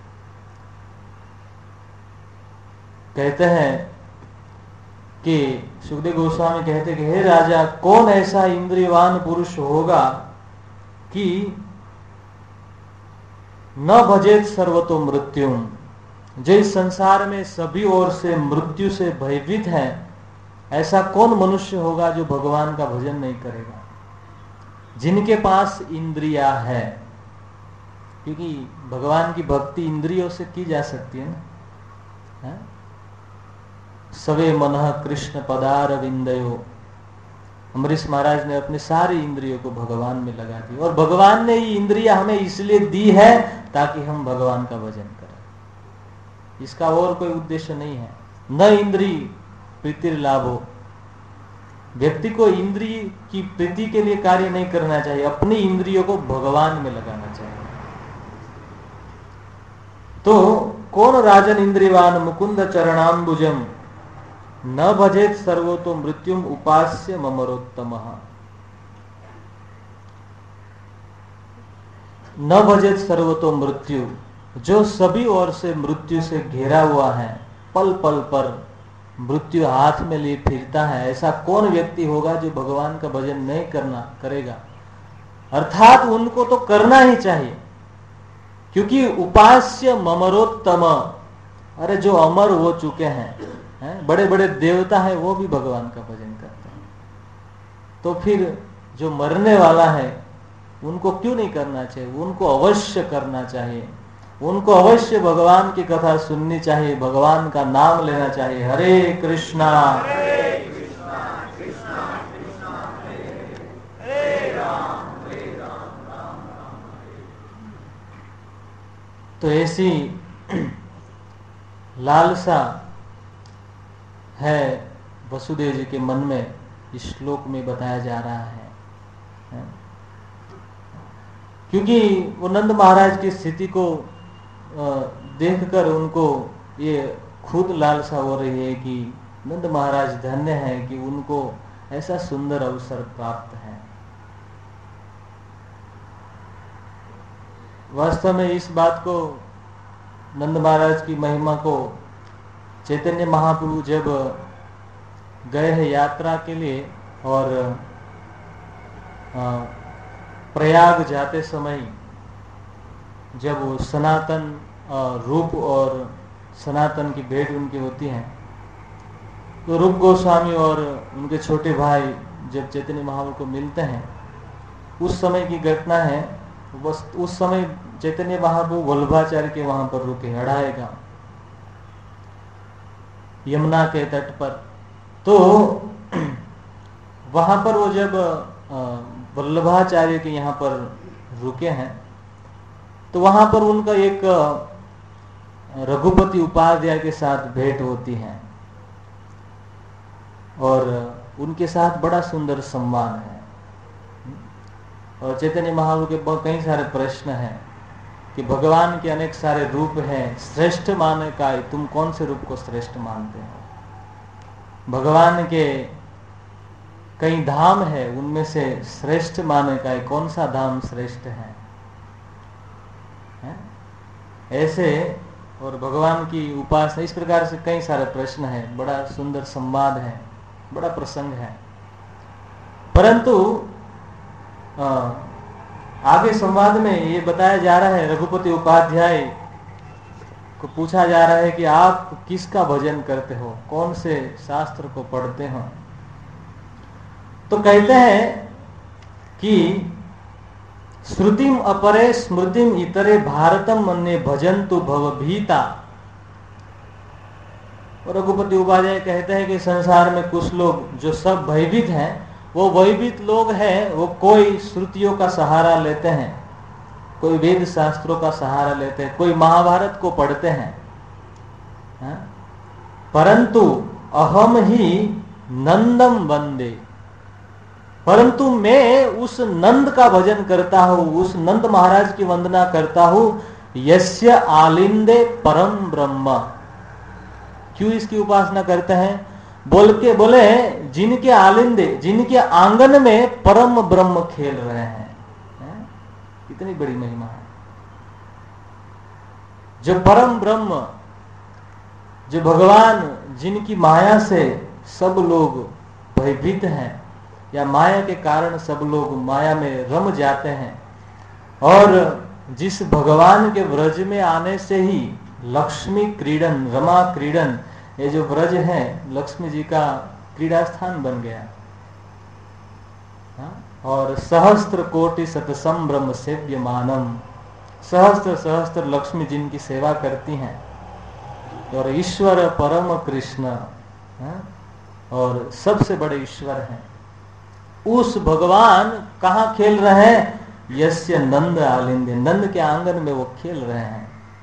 कहते हैं कि सुखदेव गोस्वामी कहते कि हे राजा, कौन ऐसा इंद्रियवान पुरुष होगा कि न भजेत सर्वतो मृत्युम, जो इस संसार में सभी ओर से मृत्यु से भयभीत है, ऐसा कौन मनुष्य होगा जो भगवान का भजन नहीं करेगा, जिनके पास इंद्रिया है। क्योंकि भगवान की भक्ति इंद्रियों से की जा सकती है ना, है? सवे मनः कृष्ण पदार विंदयो। अमरीश महाराज ने अपने सारी इंद्रियों को भगवान में लगा दी, और भगवान ने ये इंद्रिया हमें इसलिए दी है ताकि हम भगवान का भजन करें। इसका और कोई उद्देश्य नहीं है। न इंद्री प्रीतिर लाभो, व्यक्ति को इंद्रिय की प्रीति के लिए कार्य नहीं करना चाहिए, अपनी इंद्रियों को भगवान में लगाना चाहिए। तो कौन राजन इंद्रियवान मुकुंद चरणाम्बुजम न भजेत सर्वतो मृत्युम उपास्य ममरोत्तमः। न भजेत सर्वतो मृत्यु, जो सभी ओर से मृत्यु से घेरा हुआ है, पल पल पर मृत्यु हाथ में लिए फिरता है, ऐसा कौन व्यक्ति होगा जो भगवान का भजन नहीं करना करेगा। अर्थात उनको तो करना ही चाहिए, क्योंकि उपास्य ममरोत्तम, अरे जो अमर हो चुके हैं, हैं? बड़े बड़े देवता हैं, वो भी भगवान का भजन करते हैं। तो फिर जो मरने वाला है उनको क्यों नहीं करना चाहिए? उनको अवश्य करना चाहिए, उनको अवश्य भगवान की कथा सुननी चाहिए, भगवान का नाम लेना चाहिए। हरे कृष्णा हरे कृष्णा कृष्णा कृष्णा हरे हरे राम हरे राम राम राम हरे। तो ऐसी लालसा है वसुदेव जी के मन में, इस श्लोक में बताया जा रहा है, है? क्योंकि वो नंद महाराज की स्थिति को देखकर उनको ये खुद लालसा हो रही है कि नंद महाराज धन्य है कि उनको ऐसा सुंदर अवसर प्राप्त है। वास्तव में इस बात को, नंद महाराज की महिमा को चैतन्य महाप्रभु जब गए हैं यात्रा के लिए, और प्रयाग जाते समय जब वो सनातन रूप और सनातन की भेंट उनकी होती है, तो रूप गोस्वामी और उनके छोटे भाई जब चैतन्य महाप्रभु को मिलते हैं, उस समय की घटना है। बस उस समय चैतन्य महाप्रभु वल्लभाचार्य के वहां पर रुके, अढ़ाएगा यमुना के तट पर। तो वहां पर वो जब वल्लभाचार्य के यहाँ पर रुके हैं, तो वहां पर उनका एक रघुपति उपाध्याय के साथ भेंट होती है, और उनके साथ बड़ा सुंदर संवाद है। और चैतन्य महाप्रभु के कई सारे प्रश्न हैं कि भगवान के अनेक सारे रूप हैं, श्रेष्ठ माने का तुम कौन से रूप को श्रेष्ठ मानते हो? भगवान के कई धाम है, उनमें से श्रेष्ठ माने का कौन सा धाम श्रेष्ठ है? है? ऐसे और भगवान की उपासना, इस प्रकार से कई सारे प्रश्न हैं। बड़ा सुंदर संवाद है, बड़ा प्रसंग है। परंतु आ, आगे संवाद में ये बताया जा रहा है, रघुपति उपाध्याय को पूछा जा रहा है कि आप किसका भजन करते हो, कौन से शास्त्र को पढ़ते हो? तो कहते हैं कि श्रुतिम अपरे स्मृतिम इतरे भारतम मन्ये भजन्तु भवभीता। और रघुपति उपाध्याय कहते हैं कि संसार में कुछ लोग जो सब भयभीत हैं, वो भयभीत लोग हैं, वो कोई श्रुतियों का सहारा लेते हैं, कोई वेद शास्त्रों का सहारा लेते हैं, कोई महाभारत को पढ़ते हैं, है? परंतु अहम ही नंदम वंदे, परंतु मैं उस नंद का भजन करता हूं, उस नंद महाराज की वंदना करता हूं, यस्य आलिंदे परम ब्रह्म। क्यों इसकी उपासना करते हैं? बोल के बोले जिनके आलिंदे, जिनके आंगन में परम ब्रह्म खेल रहे हैं, है? कितनी बड़ी महिमा है। जो परम ब्रह्म, जो भगवान, जिनकी माया से सब लोग भयभीत हैं, या माया के कारण सब लोग माया में रम जाते हैं, और जिस भगवान के व्रज में आने से ही लक्ष्मी क्रीडन, रमा क्रीडन, ये जो व्रज है लक्ष्मी जी का क्रीड़ा स्थान बन गया, हा? और सहस्त्र कोटि सतसंभ्रम सेव्य मानम, सहस्त्र सहस्त्र लक्ष्मी जिनकी सेवा करती हैं, और ईश्वर परम कृष्ण, हा? और सबसे बड़े ईश्वर हैं, उस भगवान कहाँ खेल रहे हैं? यस्य नंद आलिंदे, नंद के आंगन में वो खेल रहे हैं।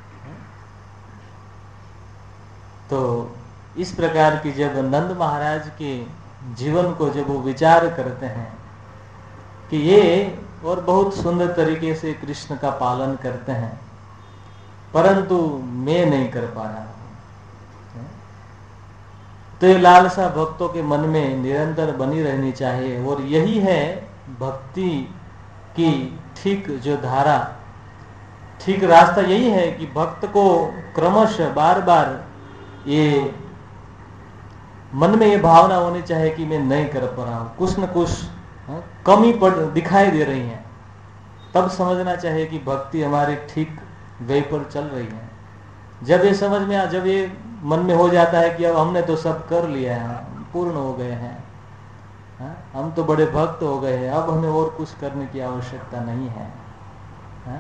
तो इस प्रकार की जब नंद महाराज के जीवन को जब वो विचार करते हैं कि ये और बहुत सुंदर तरीके से कृष्ण का पालन करते हैं, परंतु मैं नहीं कर पा रहा हूं, तो ये लालसा भक्तों के मन में निरंतर बनी रहनी चाहिए। और यही है भक्ति की ठीक जो धारा, ठीक रास्ता यही है कि भक्त को क्रमशः बार बार ये मन में ये भावना होनी चाहिए कि मैं नहीं कर पा रहा हूं, कुछ न कुछ हा? कमी पड़ दिखाई दे रही है, तब समझना चाहिए कि भक्ति हमारी ठीक वे पर चल रही है। जब ये समझ में आ, जब ये मन में हो जाता है कि अब हमने तो सब कर लिया है, पूर्ण हो गए हैं, हा? हम तो बड़े भक्त हो गए हैं, अब हमें और कुछ करने की आवश्यकता नहीं है, हा?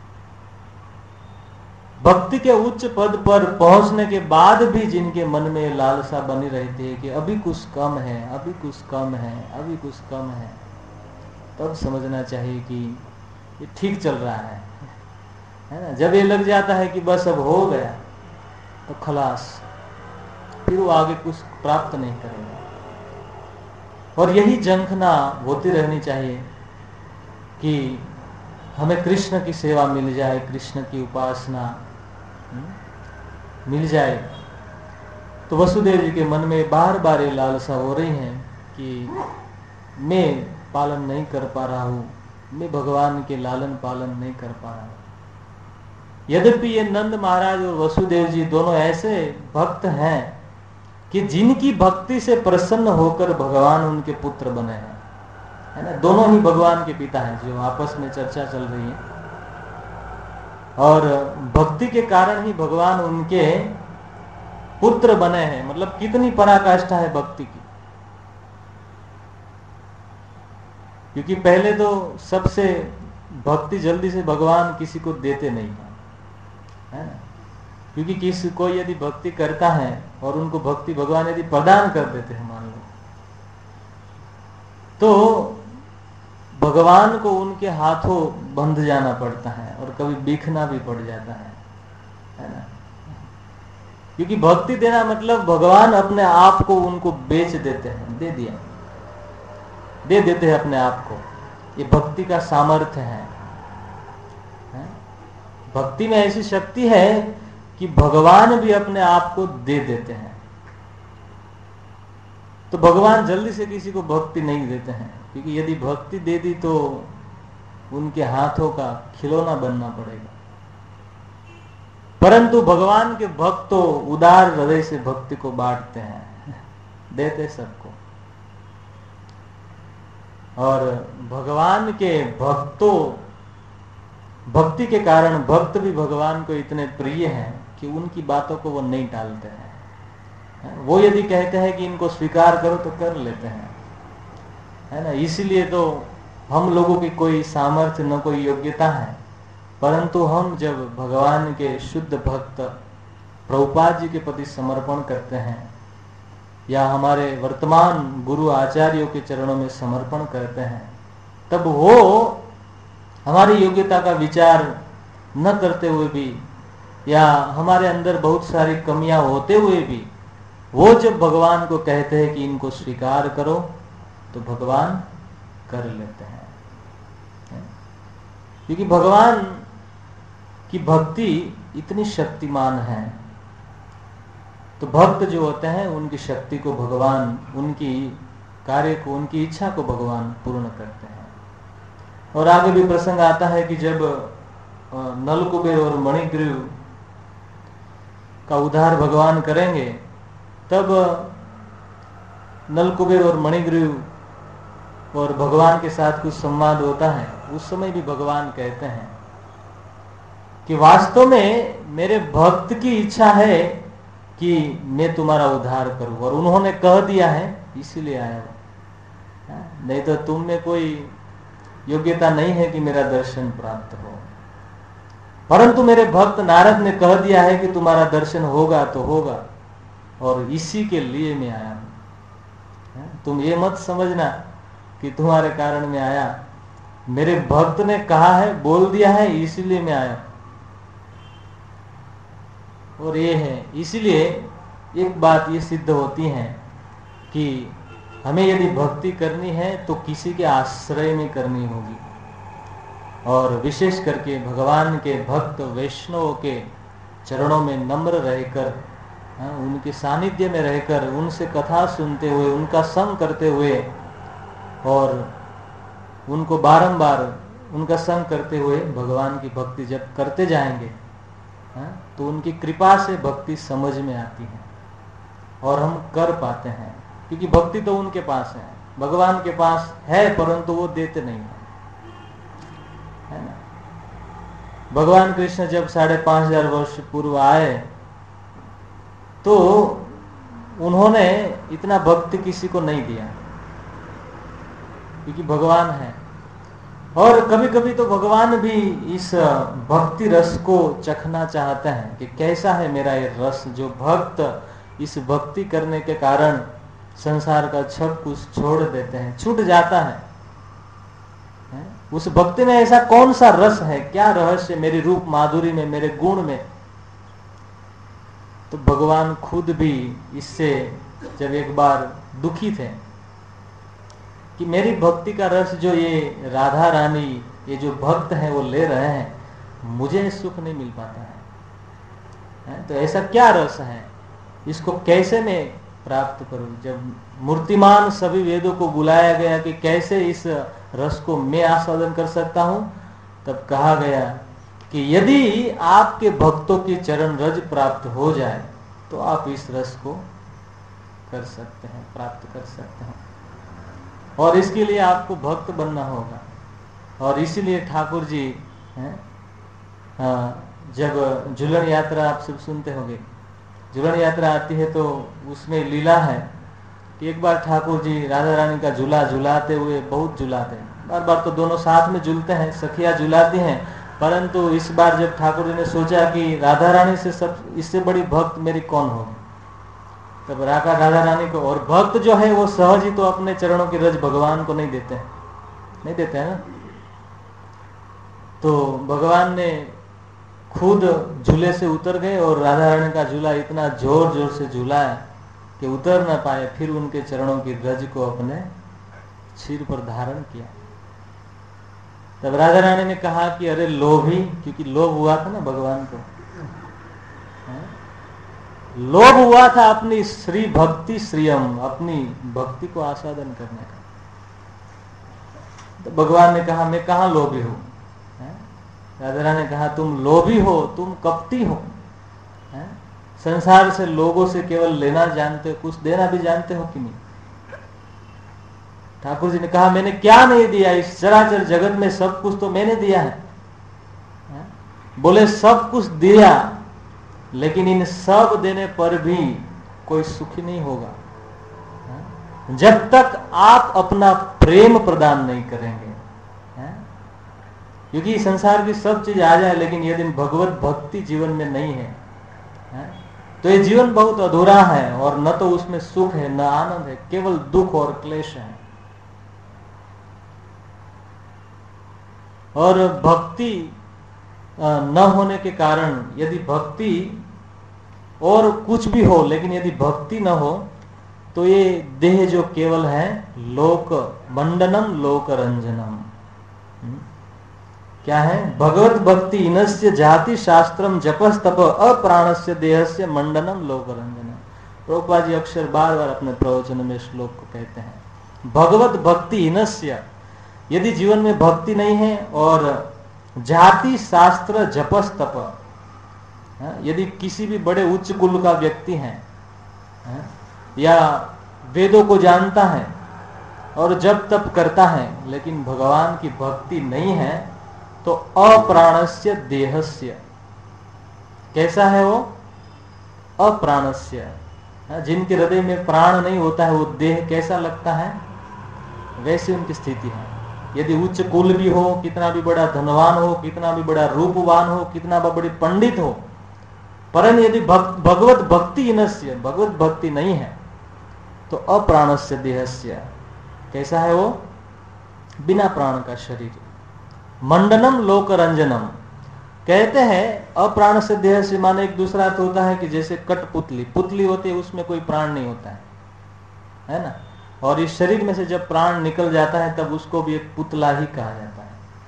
भक्ति के उच्च पद पर पहुंचने के बाद भी जिनके मन में लालसा बनी रहती है कि अभी कुछ कम है, अभी कुछ कम है, अभी कुछ कम है, तब समझना चाहिए कि ये ठीक चल रहा है, है ना। जब ये लग जाता है कि बस अब हो गया, तो खलास, फिर वो आगे कुछ प्राप्त नहीं करेगा। और यही झंखना होती रहनी चाहिए कि हमें कृष्ण की सेवा मिल जाए, कृष्ण की उपासना मिल जाए। तो वसुदेव जी के मन में बार बार ये लालसा हो रही है कि मैं पालन नहीं कर पा रहा हूं, मैं भगवान के लालन पालन नहीं कर पा रहा हूं। यद्यपि ये नंद महाराज और वसुदेव जी दोनों ऐसे भक्त हैं कि जिनकी भक्ति से प्रसन्न होकर भगवान उनके पुत्र बने हैं, है ना। दोनों ही भगवान के पिता हैं, जो आपस में चर्चा चल रही है, और भक्ति के कारण ही भगवान उनके पुत्र बने हैं। मतलब कितनी पराकाष्ठा है भक्ति की। क्योंकि पहले तो सबसे भक्ति जल्दी से भगवान किसी को देते नहीं है, है ना। क्योंकि किसी कोई यदि भक्ति करता है और उनको भक्ति भगवान यदि प्रदान कर देते हैं मान लो, तो भगवान को उनके हाथों बंध जाना पड़ता है और कभी बिखना भी पड़ जाता है, है ना। क्योंकि भक्ति देना मतलब भगवान अपने आप को उनको बेच देते हैं, दे दिया, दे देते हैं अपने आप को। ये भक्ति का सामर्थ्य है, है? भक्ति में ऐसी शक्ति है कि भगवान भी अपने आप को दे देते हैं। तो भगवान जल्दी से किसी को भक्ति नहीं देते हैं, क्योंकि यदि भक्ति दे दी तो उनके हाथों का खिलौना बनना पड़ेगा। परंतु भगवान के भक्त तो उदार हृदय से भक्ति को बांटते हैं, देते सबको। और भगवान के भक्तों, भक्ति के कारण भक्त भी भगवान को इतने प्रिय हैं कि उनकी बातों को वो नहीं टालते हैं। वो यदि कहते हैं कि इनको स्वीकार करो तो कर लेते हैं, है ना। इसीलिए तो हम लोगों की कोई सामर्थ्य न कोई योग्यता है, परंतु हम जब भगवान के शुद्ध भक्त प्रभुपाद जी के प्रति समर्पण करते हैं या हमारे वर्तमान गुरु आचार्यों के चरणों में समर्पण करते हैं, तब वो हमारी योग्यता का विचार न करते हुए भी या हमारे अंदर बहुत सारी कमियां होते हुए भी वो जब भगवान को कहते हैं कि इनको स्वीकार करो, तो भगवान कर लेते हैं। क्योंकि भगवान की भक्ति इतनी शक्तिमान है, तो भक्त जो होते हैं उनकी शक्ति को भगवान, उनकी कार्य को, उनकी इच्छा को भगवान पूर्ण करते हैं। और आगे भी प्रसंग आता है कि जब नलकुबेर और मणिग्रीव का उद्धार भगवान करेंगे, तब नलकुबेर और मणिग्रीव और भगवान के साथ कुछ संवाद होता है। उस समय भी भगवान कहते हैं कि वास्तव में मेरे भक्त की इच्छा है कि मैं तुम्हारा उद्धार करूं, और उन्होंने कह दिया है इसीलिए आया हूं, नहीं तो तुम में कोई योग्यता नहीं है कि मेरा दर्शन प्राप्त हो। परंतु मेरे भक्त नारद ने कह दिया है कि तुम्हारा दर्शन होगा तो होगा, और इसी के लिए मैं आया हूं। तुम ये मत समझना कि तुम्हारे कारण मैं आया, मेरे भक्त ने कहा है, बोल दिया है, इसलिए मैं आया। और ये है, इसलिए एक बात ये सिद्ध होती है कि हमें यदि भक्ति करनी है तो किसी के आश्रय में करनी होगी, और विशेष करके भगवान के भक्त वैष्णव के चरणों में नम्र रहकर, उनके सानिध्य में रहकर, उनसे कथा सुनते हुए, उनका संग करते हुए, और उनको बारंबार उनका संग करते हुए भगवान की भक्ति जब करते जाएंगे, तो उनकी कृपा से भक्ति समझ में आती है और हम कर पाते हैं। क्योंकि भक्ति तो उनके पास है, भगवान के पास है, परंतु वो देते नहीं है, है ना। भगवान कृष्ण जब साढ़े पांच हजार वर्ष पूर्व आए, तो उन्होंने इतना भक्ति किसी को नहीं दिया, क्योंकि भगवान है। और कभी कभी तो भगवान भी इस भक्ति रस को चखना चाहते हैं कि कैसा है मेरा ये रस, जो भक्त इस भक्ति करने के कारण संसार का सब कुछ छोड़ देते हैं, छूट जाता है, है? उस भक्ति में ऐसा कौन सा रस है, क्या रहस्य मेरी रूप माधुरी में, मेरे गुण में। तो भगवान खुद भी इससे जब एक बार दुखी थे कि मेरी भक्ति का रस जो ये राधा रानी, ये जो भक्त हैं वो ले रहे हैं, मुझे सुख नहीं मिल पाता है, है? तो ऐसा क्या रस है, इसको कैसे मैं प्राप्त करूं। जब मूर्तिमान सभी वेदों को बुलाया गया कि कैसे इस रस को मैं आस्वादन कर सकता हूं, तब कहा गया कि यदि आपके भक्तों की चरण रज प्राप्त हो जाए तो आप इस रस को कर सकते हैं, प्राप्त कर सकते हैं। और इसके लिए आपको भक्त बनना होगा। और इसीलिए ठाकुर जी हैं, जब झूलन यात्रा आप सब सुनते होंगे, झूलन यात्रा आती है तो उसमें लीला है कि एक बार ठाकुर जी राधा रानी का झूला झुलाते हुए, बहुत झुलाते हैं, बार बार तो दोनों साथ में झूलते हैं, सखियां झुलाती हैं, परंतु इस बार जब ठाकुर जी ने सोचा कि राधा रानी से सब इससे बड़ी भक्त मेरी कौन होगी, तब राधा राधा रानी को, और भक्त जो है वो सहज ही तो अपने चरणों की रज भगवान को नहीं देते हैं, नहीं देते हैं ना। तो भगवान ने खुद झूले से उतर गए और राधा रानी का झूला इतना जोर जोर से झूलाया कि उतर ना पाए, फिर उनके चरणों की रज को अपने सिर पर धारण किया। तब राधा रानी ने कहा कि अरे लोभी, क्योंकि लोभ हुआ था ना भगवान को, लोभ हुआ था अपनी श्री भक्ति श्रियम, अपनी भक्ति को आस्वादन करने का। तो भगवान ने कहा मैं कहाँ लोभी हूं। राधा रानी ने कहा तुम लोभी हो, तुम कपटी हो, है? संसार से लोगों से केवल लेना जानते हो, कुछ देना भी जानते हो कि नहीं। ठाकुर जी ने कहा मैंने क्या नहीं दिया, इस चराचर जगत में सब कुछ तो मैंने दिया है, है? बोले सब कुछ दिया, लेकिन इन सब देने पर भी कोई सुखी नहीं होगा, है? जब तक आप अपना प्रेम प्रदान नहीं करेंगे, है? क्योंकि संसार की सब चीज आ जाए, लेकिन यदि भगवत भक्ति जीवन में नहीं है, है? तो ये जीवन बहुत अधूरा है और न तो उसमें सुख है न आनंद है, केवल दुख और क्लेश है। और भक्ति न होने के कारण, यदि भक्ति और कुछ भी हो लेकिन यदि भक्ति न हो तो ये देह जो केवल है लोक मंडनम लोक रंजनम। क्या है? भगवत भक्ति इनस्य जाति शास्त्रम जपस तप अप्राणस्य देहस्य मंडनम लोक रंजनम। प्रभुपाद जी अक्षर बार बार अपने प्रवचन में श्लोक को कहते हैं। भगवत भक्ति इनस्य, यदि जीवन में भक्ति नहीं है और जाति शास्त्र जपस तप, यदि किसी भी बड़े उच्च कुल का व्यक्ति है या वेदों को जानता है और जप तप करता है लेकिन भगवान की भक्ति नहीं है तो अप्राणस्य देहस्य, कैसा है वो? अप्राणस्य, जिनके हृदय में प्राण नहीं होता है वो देह कैसा लगता है, वैसी उनकी स्थिति है। यदि उच्च कुल भी हो, कितना भी बड़ा धनवान हो, कितना भी बड़ा रूपवान हो, कितना भी बड़ी पंडित हो, परंतु यदि भग, भगवत भक्ति इनस्य, भगवत भक्ति नहीं है तो अप्राणस्य देहस्य, कैसा है वो? बिना प्राण का शरीर। मंडनम लोक रंजनम, कहते हैं अप्राण से देह से माने एक दूसरा अर्थ होता है कि जैसे कठपुतली, पुतली होती है उसमें कोई प्राण नहीं होता है, है ना? और इस शरीर में से जब प्राण निकल जाता है तब उसको भी एक पुतला ही कहा जाता है।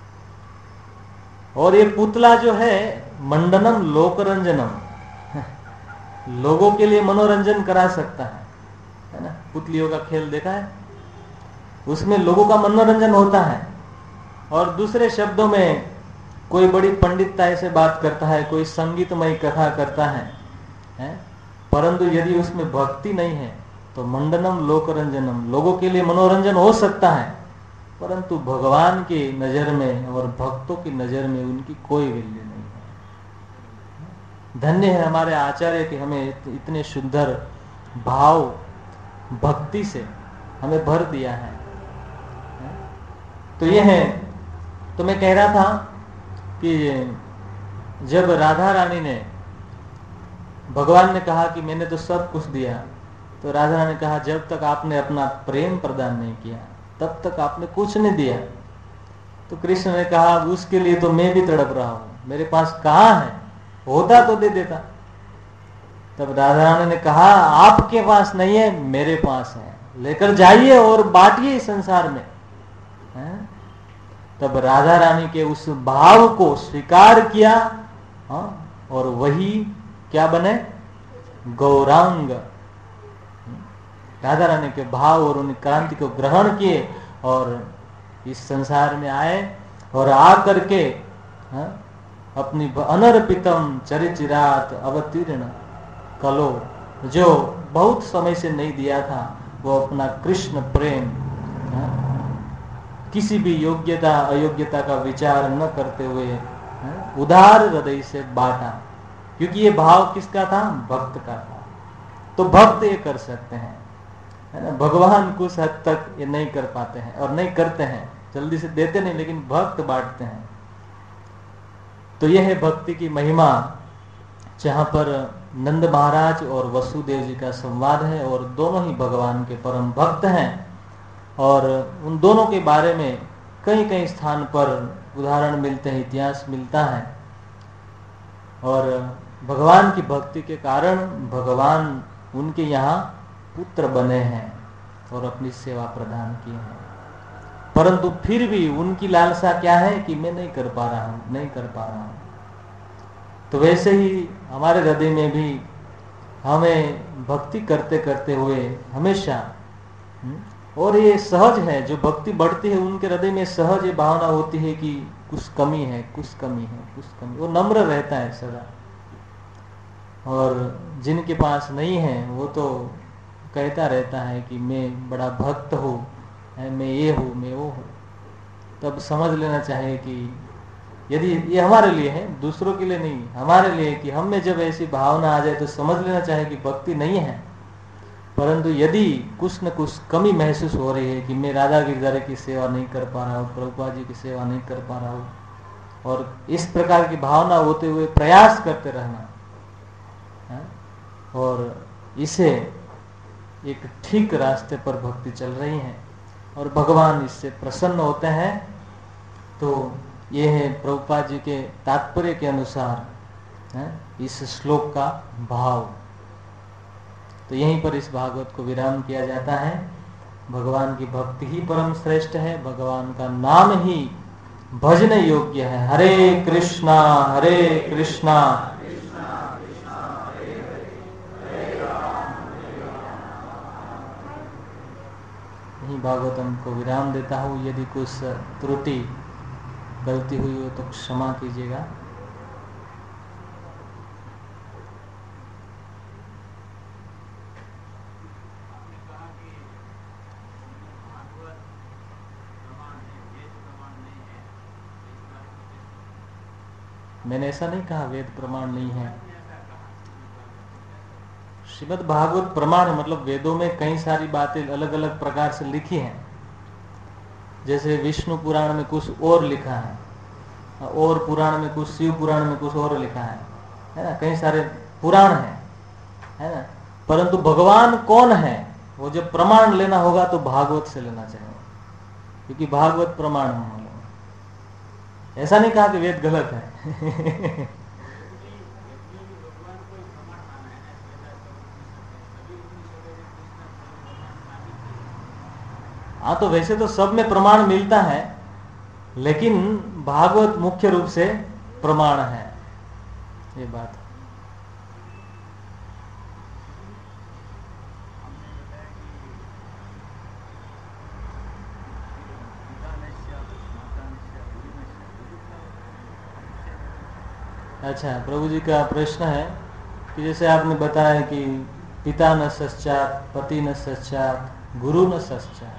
और ये पुतला जो है मंडनम लोक रंजनम, लोगों के लिए मनोरंजन करा सकता है, है ना? पुतलियों का खेल देखा है, उसमें लोगों का मनोरंजन होता है। और दूसरे शब्दों में कोई बड़ी पंडितता से बात करता है, कोई संगीतमय कथा करता है, है? परंतु यदि उसमें भक्ति नहीं है तो मंडनम लोकरंजनम, लोगों के लिए मनोरंजन हो सकता है परंतु भगवान की नजर में और भक्तों की नजर में उनकी कोई वैल्यू नहीं है। धन्य है हमारे आचार्य कि हमें इतने सुंदर भाव भक्ति से हमें भर दिया है। तो ये है, तो मैं कह रहा था कि जब राधा रानी ने, भगवान ने कहा कि मैंने तो सब कुछ दिया, तो राधा रानी ने कहा जब तक आपने अपना प्रेम प्रदान नहीं किया तब तक आपने कुछ नहीं दिया। तो कृष्ण ने कहा उसके लिए तो मैं भी तड़प रहा हूं, मेरे पास कहाँ है, होता तो दे देता। तब राधा रानी ने कहा आपके पास नहीं है, मेरे पास है, लेकर जाइए और बांटिए संसार में। है? तब राधा रानी के उस भाव को स्वीकार किया, हाँ? और वही क्या बने, गौरांग। राधा रानी के भाव और उन क्रांति को ग्रहण किए और इस संसार में आए और आकर के हाँ? अपनी अनर्पितम चरिचिरात अवतीर्ण कलो, जो बहुत समय से नहीं दिया था, वो अपना कृष्ण प्रेम हाँ? किसी भी योग्यता अयोग्यता का विचार न करते हुए हाँ? उदार हृदय से बांटा, क्योंकि ये भाव किसका था, भक्त का था। तो भक्त ये कर सकते हैं, है ना? भगवान कुछ हद तक ये नहीं कर पाते हैं और नहीं करते हैं, जल्दी से देते नहीं, लेकिन भक्त बांटते हैं। तो यह है भक्ति की महिमा, जहां पर नंद महाराज और वसुदेव जी का संवाद है और दोनों ही भगवान के परम भक्त हैं। और उन दोनों के बारे में कई कई स्थान पर उदाहरण मिलते हैं, इतिहास मिलता है। और भगवान की भक्ति के कारण भगवान उनके यहाँ पुत्र बने हैं और अपनी सेवा प्रदान किए हैं। परंतु फिर भी उनकी लालसा क्या है कि मैं नहीं कर पा रहा हूं, नहीं कर पा रहा हूं। तो वैसे ही हमारे हृदय में भी हमें भक्ति करते करते हुए हमेशा, और ये सहज है, जो भक्ति बढ़ती है उनके हृदय में सहज ये भावना होती है कि कुछ कमी है, कुछ कमी है, कुछ कमी, वो नम्र रहता है सदा। और जिनके पास नहीं है वो तो कहता रहता है कि मैं बड़ा भक्त हूँ, मैं ये हूँ, मैं वो हूँ। तब समझ लेना चाहिए कि यदि ये हमारे लिए है, दूसरों के लिए नहीं, हमारे लिए, कि हम में जब ऐसी भावना आ जाए तो समझ लेना चाहिए कि भक्ति नहीं है। परंतु यदि कुछ न कुछ कमी महसूस हो रही है कि मैं राधा गिरधारी की सेवा नहीं कर पा रहा हूँ, प्रभुपाद जी की सेवा नहीं कर पा रहा हूँ, और इस प्रकार की भावना होते हुए प्रयास करते रहना, और इसे एक ठीक रास्ते पर भक्ति चल रही है और भगवान इससे प्रसन्न होते हैं। तो ये है प्रभुपाद जी के तात्पर्य के अनुसार है इस श्लोक का भाव। तो यहीं पर इस भागवत को विराम किया जाता है। भगवान की भक्ति ही परम श्रेष्ठ है, भगवान का नाम ही भजन योग्य है। हरे कृष्णा हरे कृष्णा यही भागवतम को विराम देता हूँ। यदि कुछ त्रुटि गलती हुई हो तो क्षमा कीजिएगा। मैंने ऐसा नहीं कहा वेद प्रमाण नहीं है। श्रीमद् भागवत प्रमाण है, मतलब वेदों में कई सारी बातें अलग अलग प्रकार से लिखी हैं। जैसे विष्णु पुराण में कुछ और लिखा है, और पुराण में कुछ, शिव पुराण में कुछ और लिखा है, है ना। कई सारे पुराण हैं, है ना। परंतु भगवान कौन है वो जब प्रमाण लेना होगा तो भागवत से लेना चाहिए, क्योंकि भागवत प्रमाण है। ऐसा नहीं कहा कि वेद गलत है। हाँ, तो वैसे तो सब में प्रमाण मिलता है, लेकिन भागवत मुख्य रूप से प्रमाण है, ये बात। अच्छा, प्रभु जी का प्रश्न है कि जैसे आपने बताया कि पिता न सच्चात, पति न सच्चात, गुरु न सच्चात।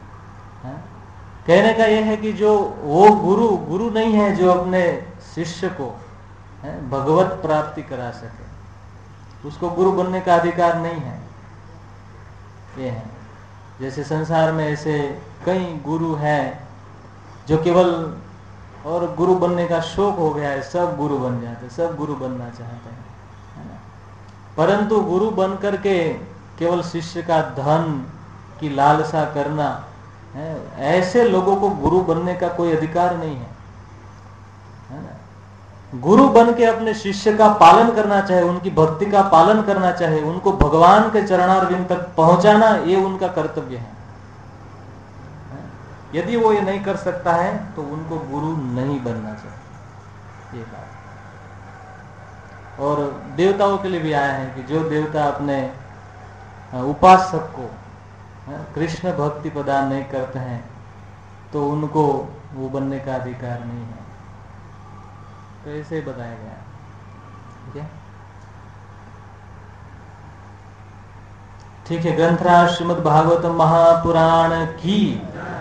कहने का यह है कि जो वो गुरु गुरु नहीं है जो अपने शिष्य को भगवत प्राप्ति करा सके, उसको गुरु बनने का अधिकार नहीं है। ये है, जैसे संसार में ऐसे कई गुरु हैं जो केवल, और गुरु बनने का शौक हो गया है, सब गुरु बन जाते, सब गुरु बनना चाहते हैं, है ना। परंतु गुरु बन करके केवल शिष्य का धन की लालसा करना है, ऐसे लोगों को गुरु बनने का कोई अधिकार नहीं है, है ना। गुरु बन के अपने शिष्य का पालन करना चाहे, उनकी भक्ति का पालन करना चाहे, उनको भगवान के चरणारविंद तक पहुंचाना, ये उनका कर्तव्य है। यदि वो ये नहीं कर सकता है तो उनको गुरु नहीं बनना चाहिए, ये बात। और देवताओं के लिए भी आया है कि जो देवता अपने उपासक को कृष्ण भक्ति प्रदान नहीं करते हैं तो उनको वो बनने का अधिकार नहीं है। तो ऐसे ही बताया गया, ठीक है। ठीक है, ग्रंथराज श्रीमद् भागवत महापुराण की